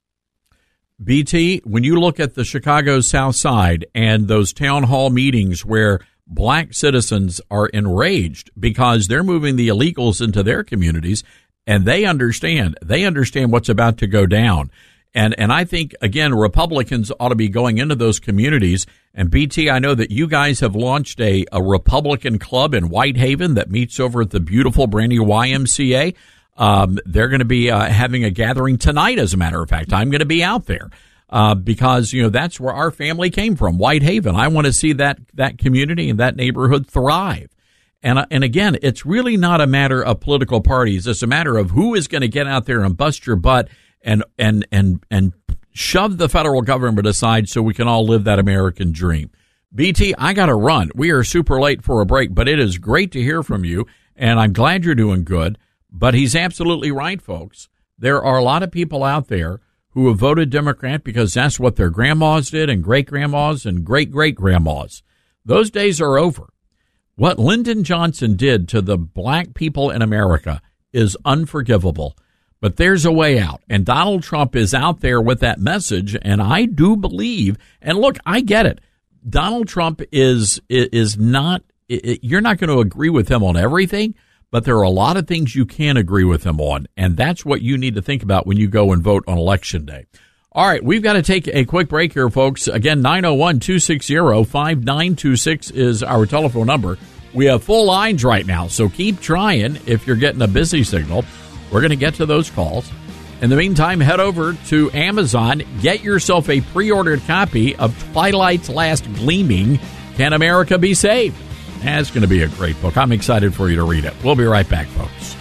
S4: BT, when you look at the Chicago South Side and those town hall meetings where black citizens are enraged because they're moving the illegals into their communities and they understand what's about to go down. And I think, again, Republicans ought to be going into those communities. And BT, I know that you guys have launched a Republican club in Whitehaven that meets over at the beautiful brand new YMCA. They're going to be having a gathering tonight, as a matter of fact. I'm going to be out there because, that's where our family came from, Whitehaven. I want to see that community and that neighborhood thrive. And again, it's really not a matter of political parties. It's a matter of who is going to get out there and bust your butt and shove the federal government aside so we can all live that American dream. BT, I got to run. We are super late for a break, but it is great to hear from you, and I'm glad you're doing good. But he's absolutely right, folks. There are a lot of people out there who have voted Democrat because that's what their grandmas did and great-grandmas and great-great-grandmas. Those days are over. What Lyndon Johnson did to the black people in America is unforgivable. But there's a way out, and Donald Trump is out there with that message, and I do believe, and look, I get it. Donald Trump is not, you're not going to agree with him on everything, but there are a lot of things you can agree with him on, and that's what you need to think about when you go and vote on Election Day. All right, we've got to take a quick break here, folks. Again, 901-260-5926 is our telephone number. We have full lines right now, so keep trying if you're getting a busy signal. We're going to get to those calls. In the meantime, head over to Amazon. Get yourself a pre-ordered copy of Twilight's Last Gleaming, Can America Be Saved? That's going to be a great book. I'm excited for you to read it. We'll be right back, folks.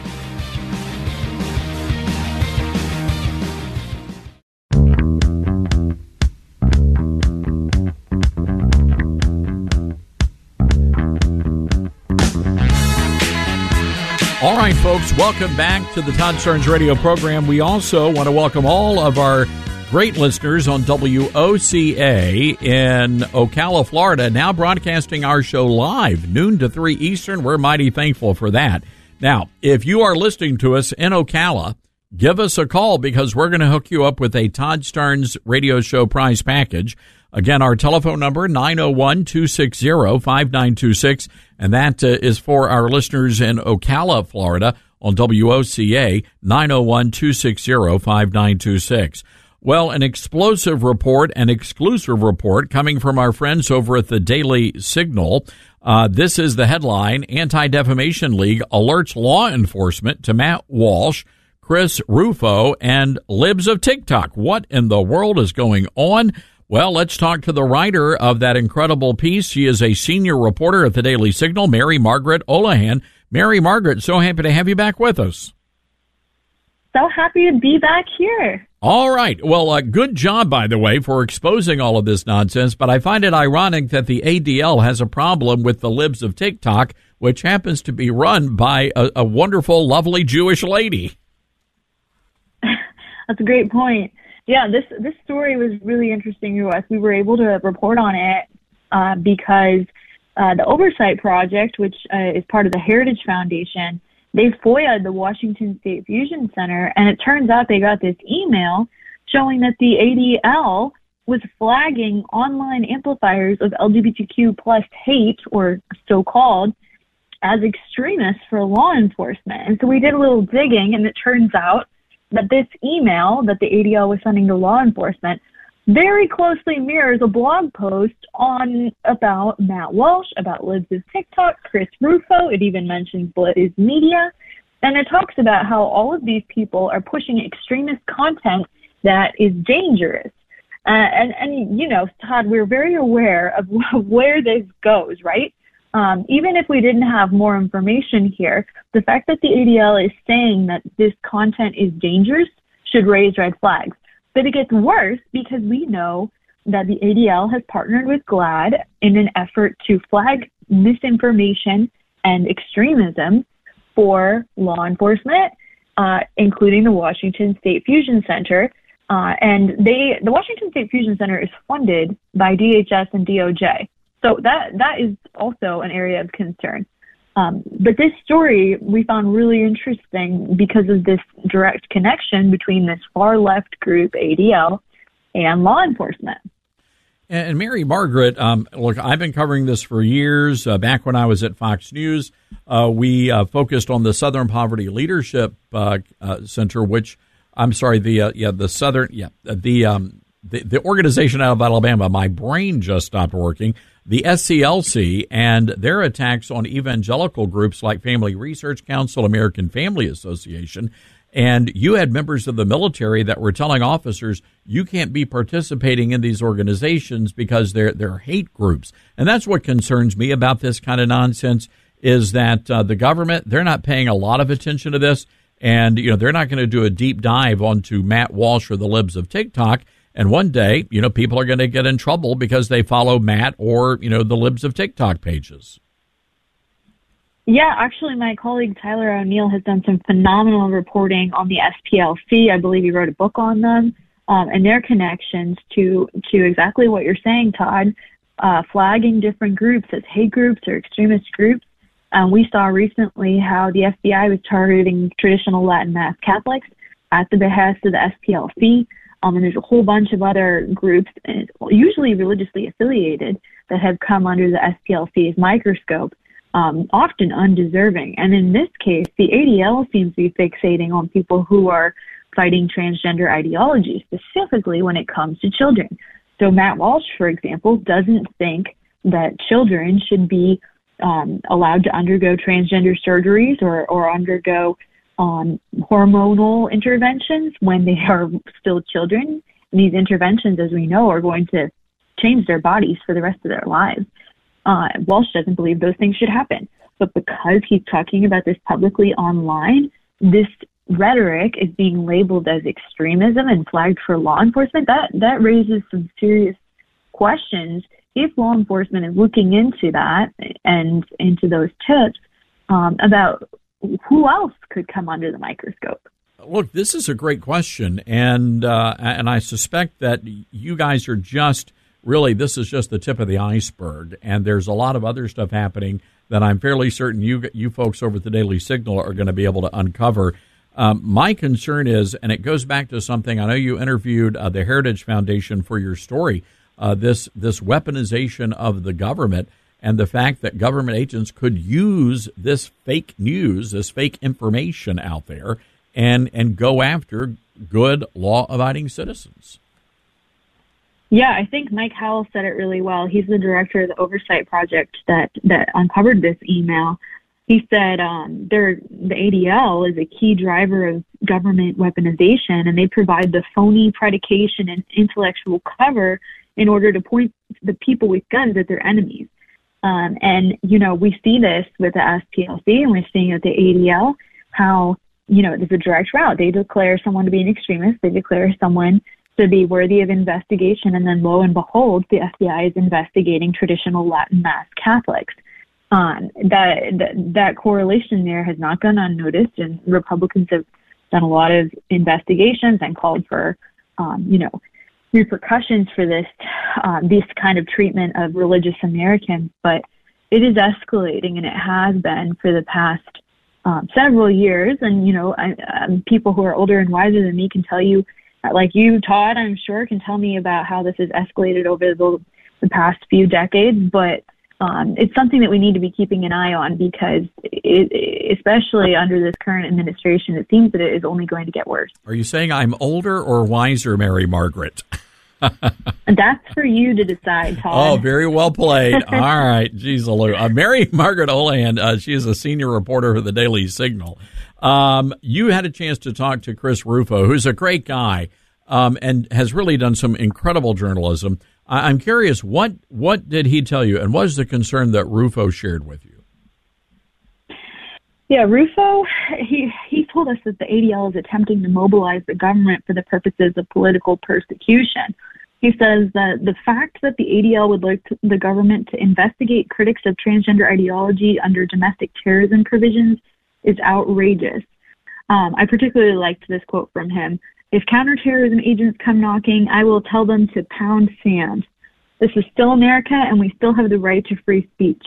S4: All right, folks, welcome back to the Todd Starnes radio program. We also want to welcome all of our great listeners on WOCA in Ocala, Florida, now broadcasting our show live, noon to 3 Eastern. We're mighty thankful for that. Now, if you are listening to us in Ocala, give us a call because we're going to hook you up with a Todd Starnes radio show prize package. Again, our telephone number, 901-260-5926, and that is for our listeners in Ocala, Florida, on WOCA, 901-260-5926. Well, an explosive report, an exclusive report coming from our friends over at the Daily Signal. This is the headline, Anti-Defamation League alerts law enforcement to Matt Walsh, Chris Rufo, and Libs of TikTok. What in the world is going on? Well, let's talk to the writer of that incredible piece. She is a senior reporter at the Daily Signal, Mary Margaret Olahan. Mary Margaret, so happy to have you back with us.
S12: So happy to be back here.
S4: All right. Well, good job, by the way, for exposing all of this nonsense. But I find it ironic that the ADL has a problem with the Libs of TikTok, which happens to be run by a wonderful, lovely Jewish lady.
S12: That's a great point. Yeah, this story was really interesting to us. We were able to report on it because the Oversight Project, which is part of the Heritage Foundation, they FOIA'd the Washington State Fusion Center, and it turns out they got this email showing that the ADL was flagging online amplifiers of LGBTQ plus hate, or so-called, as extremists for law enforcement. And so we did a little digging, and it turns out that this email that the ADL was sending to law enforcement very closely mirrors a blog post about Matt Walsh, about Libs of TikTok, Chris Rufo. It even mentions Blaze Media. And it talks about how all of these people are pushing extremist content that is dangerous. And you know, Todd, we're very aware of where this goes, right? Even if we didn't have more information here, the fact that the ADL is saying that this content is dangerous should raise red flags. But it gets worse because we know that the ADL has partnered with GLAAD in an effort to flag misinformation and extremism for law enforcement, including the Washington State Fusion Center. And the Washington State Fusion Center is funded by DHS and DOJ. So that is also an area of concern. But this story we found really interesting because of this direct connection between this far-left group, ADL, and law enforcement.
S4: And Mary Margaret, look, I've been covering this for years. Back when I was at Fox News, we focused on the Southern Poverty Leadership Center, which, I'm sorry, the organization out of Alabama. My brain just stopped working. The SCLC and their attacks on evangelical groups like Family Research Council, American Family Association. And you had members of the military that were telling officers, you can't be participating in these organizations because they're hate groups. And that's what concerns me about this kind of nonsense, is that the government, they're not paying a lot of attention to this. And, you know, they're not going to do a deep dive onto Matt Walsh or the Libs of TikTok. And one day, you know, people are going to get in trouble because they follow Matt or, you know, the Libs of TikTok pages.
S12: Yeah, actually, my colleague Tyler O'Neill has done some phenomenal reporting on the SPLC. I believe he wrote a book on them and their connections to exactly what you're saying, Todd. flagging different groups as hate groups or extremist groups. We saw recently how the FBI was targeting traditional Latin Mass Catholics at the behest of the SPLC. And there's a whole bunch of other groups, usually religiously affiliated, that have come under the SPLC's microscope, often undeserving. And in this case, the ADL seems to be fixating on people who are fighting transgender ideology, specifically when it comes to children. So Matt Walsh, for example, doesn't think that children should be allowed to undergo transgender surgeries or undergo hormonal interventions when they are still children. And these interventions, as we know, are going to change their bodies for the rest of their lives. Walsh doesn't believe those things should happen. But because he's talking about this publicly online, this rhetoric is being labeled as extremism and flagged for law enforcement. That raises some serious questions if law enforcement is looking into that and into those tips about who else could come under the microscope.
S4: Look, this is a great question, and I suspect that you guys are just really, this is just the tip of the iceberg, and there's a lot of other stuff happening that I'm fairly certain you folks over at the Daily Signal are going to be able to uncover. My concern is, and it goes back to something, I know you interviewed the Heritage Foundation for your story, this weaponization of the government and the fact that government agents could use this fake news, this fake information out there and go after good law-abiding citizens.
S12: Yeah, I think Mike Howell said it really well. He's the director of the Oversight Project that uncovered this email. He said the ADL is a key driver of government weaponization, and they provide the phony predication and intellectual cover in order to point the people with guns at their enemies. And, we see this with the SPLC, and we're seeing at the ADL how, there's a direct route. They declare someone to be an extremist. They declare someone to be worthy of investigation. And then lo and behold, the FBI is investigating traditional Latin Mass Catholics. That correlation there has not gone unnoticed, and Republicans have done a lot of investigations and called for, repercussions for this kind of treatment of religious Americans. But it is escalating, and it has been for the past several years. And, people who are older and wiser than me can tell you, like you, Todd, I'm sure, can tell me about how this has escalated over the past few decades. But it's something that we need to be keeping an eye on, because especially under this current administration, it seems that it is only going to get worse.
S4: Are you saying I'm older or wiser, Mary Margaret?
S12: That's for you to decide, Todd.
S4: Oh, very well played. All right. Geez, Mary Margaret Olahan, she is a senior reporter for the Daily Signal. You had a chance to talk to Chris Rufo, who's a great guy and has really done some incredible journalism. I'm curious, what did he tell you, and what is the concern that Rufo shared with you?
S12: Yeah, Rufo, he told us that the ADL is attempting to mobilize the government for the purposes of political persecution. He says that the fact that the ADL would like the government to investigate critics of transgender ideology under domestic terrorism provisions is outrageous. I particularly liked this quote from him. "If counterterrorism agents come knocking, I will tell them to pound sand. This is still America, and we still have the right to free speech."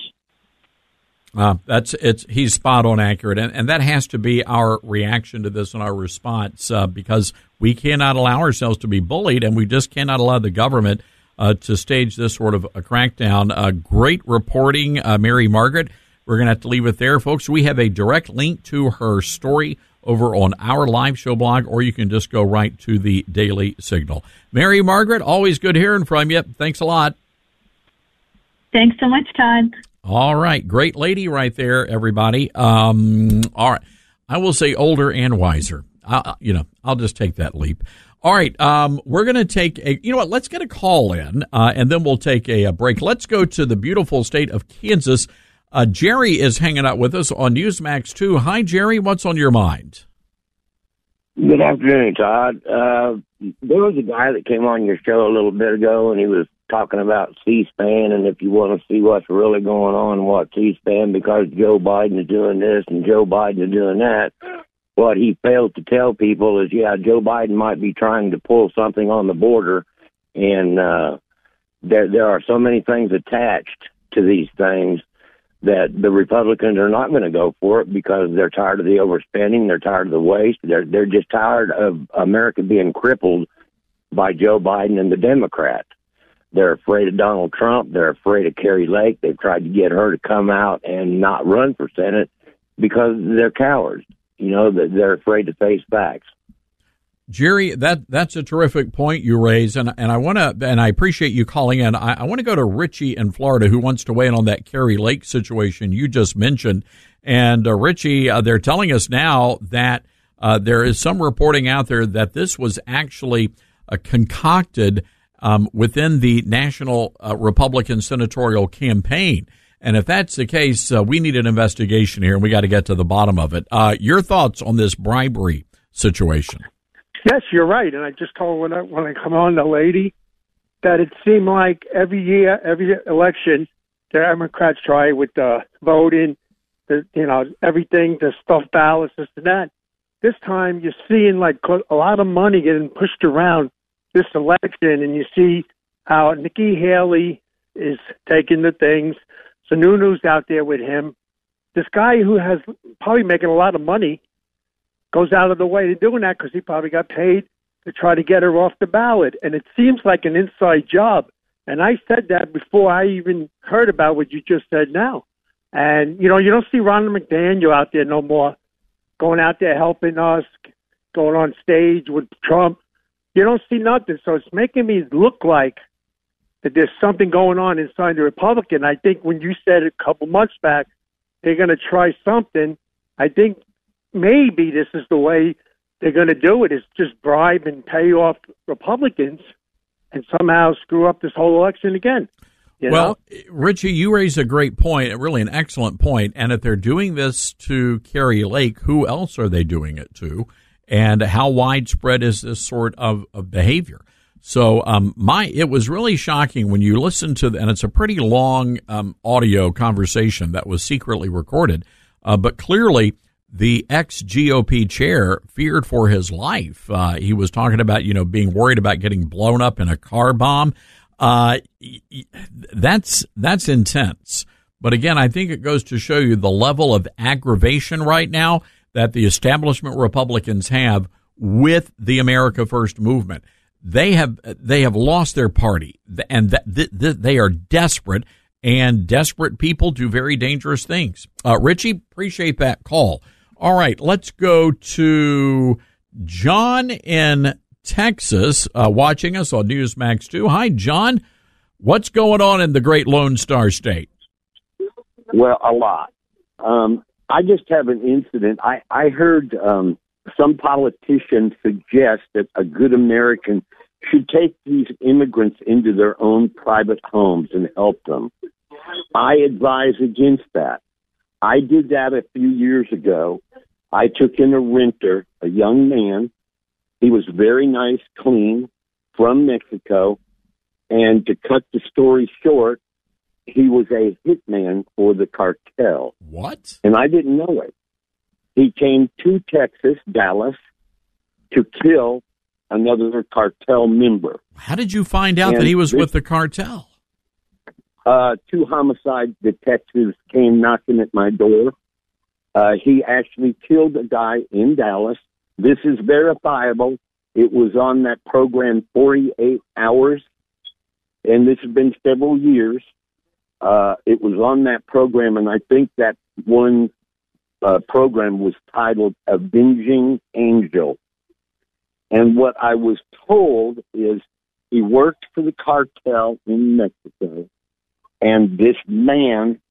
S12: He's spot on accurate, and that has to be our reaction to this and our response, because we cannot allow ourselves to be bullied, and we just cannot allow the government to stage this sort of a crackdown. Great reporting, Mary Margaret. We're going to have to leave it there, folks. We have a direct link to her story over on our live show blog, or you can just go right to the Daily Signal. Mary Margaret, always good hearing from you. Thanks a lot. Thanks so much, Todd.
S4: All right. Great lady right there, everybody. All right. I will say older and wiser. I'll just take that leap. All right. We're going to take let's get a call in, and then we'll take a break. Let's go to the beautiful state of Kansas. Jerry is hanging out with us on Newsmax 2. Hi, Jerry. What's on your mind?
S13: Good afternoon, Todd. There was a guy that came on your show a little bit ago, and he was talking about C-SPAN, and if you want to see what's really going on, watch C-SPAN because Joe Biden is doing this and Joe Biden is doing that. What he failed to tell people is, Joe Biden might be trying to pull something on the border, and there are so many things attached to these things that the Republicans are not going to go for it because they're tired of the overspending, they're tired of the waste, they're just tired of America being crippled by Joe Biden and the Democrats. They're afraid of Donald Trump. They're afraid of Kari Lake. They've tried to get her to come out and not run for Senate because they're cowards. You know, they're afraid to face facts.
S4: Jerry, that's a terrific point you raise, and I appreciate you calling in. I want to go to Richie in Florida, who wants to weigh in on that Kari Lake situation you just mentioned. And Richie, they're telling us now that there is some reporting out there that this was actually concocted within the National Republican Senatorial Campaign. And if that's the case, we need an investigation here, and we got to get to the bottom of it. Your thoughts on this bribery situation?
S14: Yes, you're right. And I just told when I come on the lady that it seemed like every year, every election, the Democrats try with the voting, everything, the stuffed ballots, this and that. This time you're seeing like a lot of money getting pushed around this election, and you see how Nikki Haley is taking the things. Sununu's out there with him. This guy who has probably making a lot of money goes out of the way to doing that because he probably got paid to try to get her off the ballot. And it seems like an inside job. And I said that before I even heard about what you just said now. And, you don't see Ronald McDaniel out there no more, going out there helping us, going on stage with Trump. You don't see nothing. So it's making me look like that there's something going on inside the Republican. I think when you said a couple months back, they're going to try something, I think maybe this is the way they're going to do it, is just bribe and pay off Republicans and somehow screw up this whole election again. You know?
S4: Richie, you raise a great point, really an excellent point. And if they're doing this to Kari Lake, who else are they doing it to? And how widespread is this sort of behavior? So it was really shocking when you listen to, and it's a pretty long audio conversation that was secretly recorded, but clearly the ex-GOP chair feared for his life. He was talking about, being worried about getting blown up in a car bomb. That's intense. But again, I think it goes to show you the level of aggravation right now that the establishment Republicans have with the America First movement. They have lost their party, and they are desperate, and desperate people do very dangerous things. Richie, appreciate that call. All right, let's go to John in Texas, watching us on Newsmax 2. Hi, John. What's going on in the great Lone Star State?
S13: Well, a lot. I just have an incident. I heard some politicians suggest that a good American should take these immigrants into their own private homes and help them. I advise against that. I did that a few years ago. I took in a renter, a young man. He was very nice, clean, from Mexico. And to cut the story short, he was a hitman for the cartel.
S4: What?
S13: And I didn't know it. He came to Texas, Dallas, to kill another cartel member.
S4: How did you find out that he was with the cartel?
S13: 2 homicide detectives came knocking at my door. He actually killed a guy in Dallas. This is verifiable. It was on that program 48 Hours, and this has been several years. It was on that program, and I think that one program was titled Avenging Angel. And what I was told is he worked for the cartel in Mexico, and this man,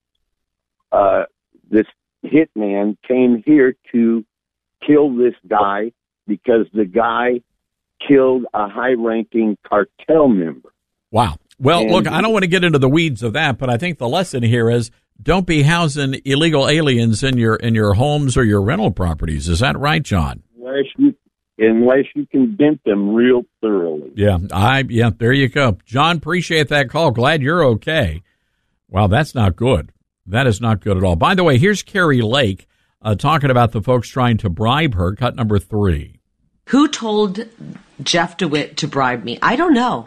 S13: this hitman, came here to kill this guy because the guy killed a high-ranking cartel member.
S4: Wow. Well, look, I don't want to get into the weeds of that, but I think the lesson here is don't be housing illegal aliens in your homes or your rental properties. Is that right, John?
S13: Unless you can dent them real thoroughly.
S4: Yeah, there you go. John, appreciate that call. Glad you're okay. Wow, that's not good. That is not good at all. By the way, here's Kari Lake talking about the folks trying to bribe her. Cut number 3.
S15: Who told Jeff DeWitt to bribe me? I don't know.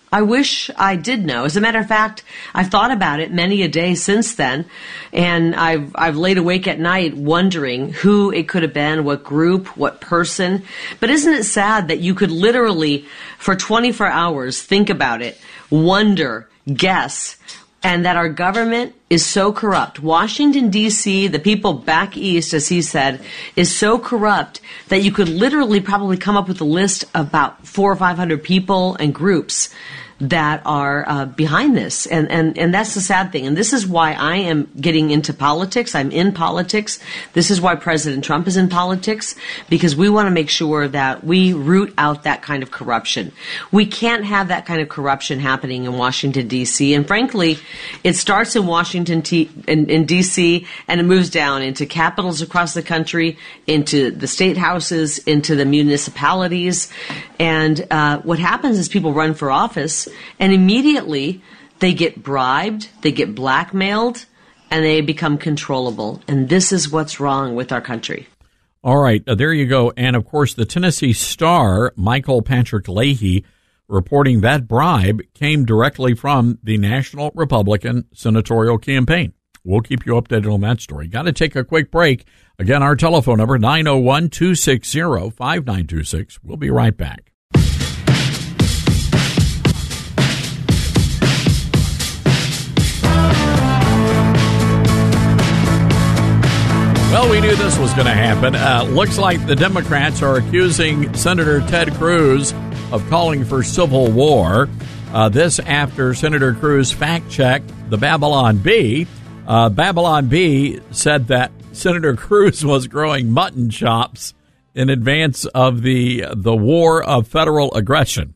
S15: I wish I did know. As a matter of fact, I've thought about it many a day since then, and I've laid awake at night wondering who it could have been, what group, what person. But isn't it sad that you could literally, for 24 hours, think about it, wonder, guess, and that our government is so corrupt. Washington, D.C., the people back east, as he said, is so corrupt that you could literally probably come up with a list of about 400 or 500 people and groups that are behind this. And that's the sad thing. And this is why I am getting into politics. I'm in politics. This is why President Trump is in politics, because we want to make sure that we root out that kind of corruption. We can't have that kind of corruption happening in Washington, D.C. And frankly, it starts in Washington, in D.C., and it moves down into capitals across the country, into the state houses, into the municipalities. And what happens is people run for office, and immediately they get bribed, they get blackmailed, and they become controllable. And this is what's wrong with our country.
S4: All right, there you go. And, of course, the Tennessee Star, Michael Patrick Leahy, reporting that bribe came directly from the National Republican Senatorial Campaign. We'll keep you updated on that story. Got to take a quick break. Again, our telephone number, 901-260-5926. We'll be right back. Well, we knew this was going to happen. Looks like the Democrats are accusing Senator Ted Cruz of calling for civil war. This after Senator Cruz fact-checked the Babylon Bee. Babylon Bee said that Senator Cruz was growing mutton chops in advance of the war of federal aggression.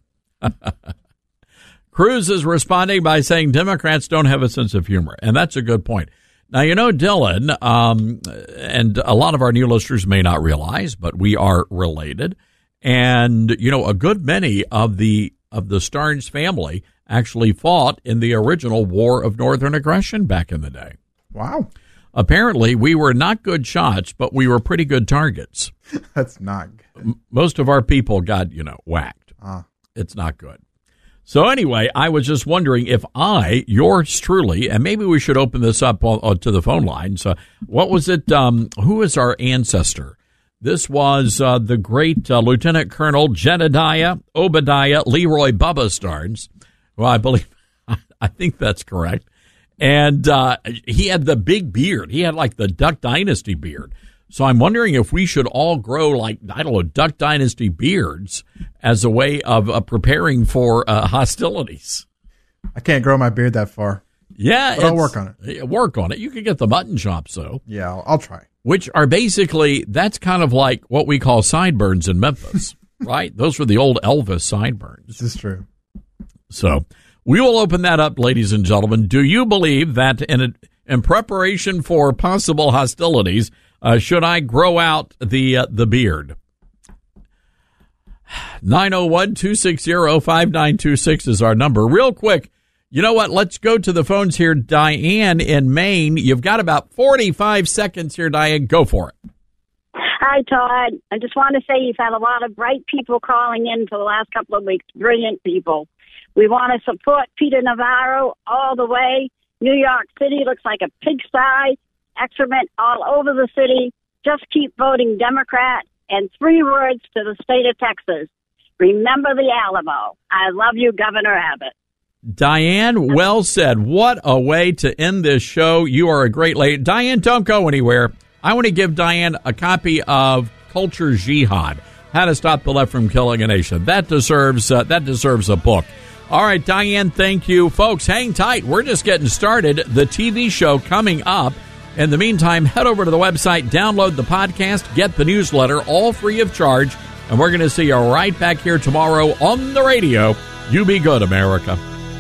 S4: Cruz is responding by saying Democrats don't have a sense of humor, and that's a good point. Now, you know, Dylan, and a lot of our new listeners may not realize, but we are related. And, you know, a good many of the Starnes family actually fought in the original War of Northern Aggression back in the day.
S16: Wow.
S4: Apparently, we were not good shots, but we were pretty good targets.
S16: That's not good.
S4: Most of our people got, whacked. It's not good. So anyway, I was just wondering if yours truly, and maybe we should open this up to the phone lines. What was it? Who is our ancestor? This was the great Lieutenant Colonel Jedediah Obadiah Leroy Bubba Starnes, who I think that's correct. And he had the big beard. He had like the Duck Dynasty beard. So I'm wondering if we should all grow Duck Dynasty beards as a way of preparing for hostilities.
S16: I can't grow my beard that far.
S4: Yeah.
S16: But I'll work on it.
S4: Work on it. You could get the mutton chops, though.
S16: Yeah, I'll try.
S4: Which are basically, that's kind of like what we call sideburns in Memphis, right? Those were the old Elvis sideburns.
S16: This is true.
S4: So we will open that up, ladies and gentlemen. Do you believe that in preparation for possible hostilities, should I grow out the beard? 901-260-5926 is our number. Real quick, you know what? Let's go to the phones here. Diane in Maine. You've got about 45 seconds here, Diane. Go for it.
S17: Hi, Todd. I just want to say you've had a lot of bright people calling in for the last couple of weeks. Brilliant people. We want to support Peter Navarro all the way. New York City looks like a pigsty. Excrement all over the city. Just keep voting Democrat. And 3 words to the state of Texas. Remember the Alamo. I love you, Governor Abbott.
S4: Diane, well said. What a way to end this show. You are a great lady. Diane, don't go anywhere. I want to give Diane a copy of Culture Jihad, How to Stop the Left from Killing a Nation. That deserves a book. All right, Diane, thank you. Folks, hang tight. We're just getting started. The TV show coming up. In the meantime, head over to the website, download the podcast, get the newsletter, all free of charge, and we're going to see you right back here tomorrow on the radio. You be good, America.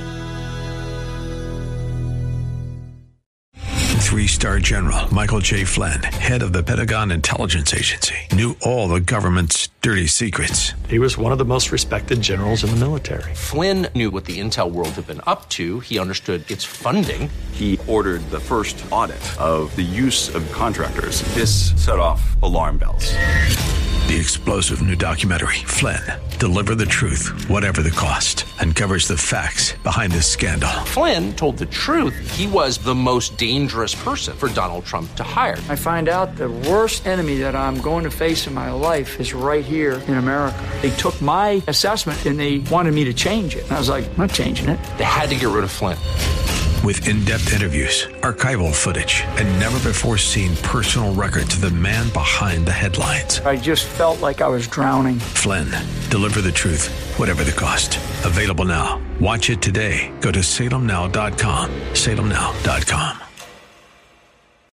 S18: 3-star General Michael J. Flynn, head of the Pentagon Intelligence Agency, knew all the government's dirty secrets.
S25: He was one of the most respected generals in the military.
S26: Flynn knew what the intel world had been up to. He understood its funding.
S27: He ordered the first audit of the use of contractors. This set off alarm bells.
S18: The explosive new documentary, Flynn, Deliver the Truth, Whatever the Cost, uncovers the facts behind this scandal.
S26: Flynn told the truth. He was the most dangerous person for Donald Trump to hire.
S1: I find out the worst enemy that I'm going to face in my life is right here in America. They took my assessment and they wanted me to change it. And I was like, I'm not changing it.
S26: They had to get rid of Flynn.
S18: With in-depth interviews, archival footage, and never-before-seen personal records of the man behind the headlines.
S1: I just felt like I was drowning.
S18: Flynn, Deliver the Truth, Whatever the Cost. Available now. Watch it today. Go to salemnow.com. salemnow.com.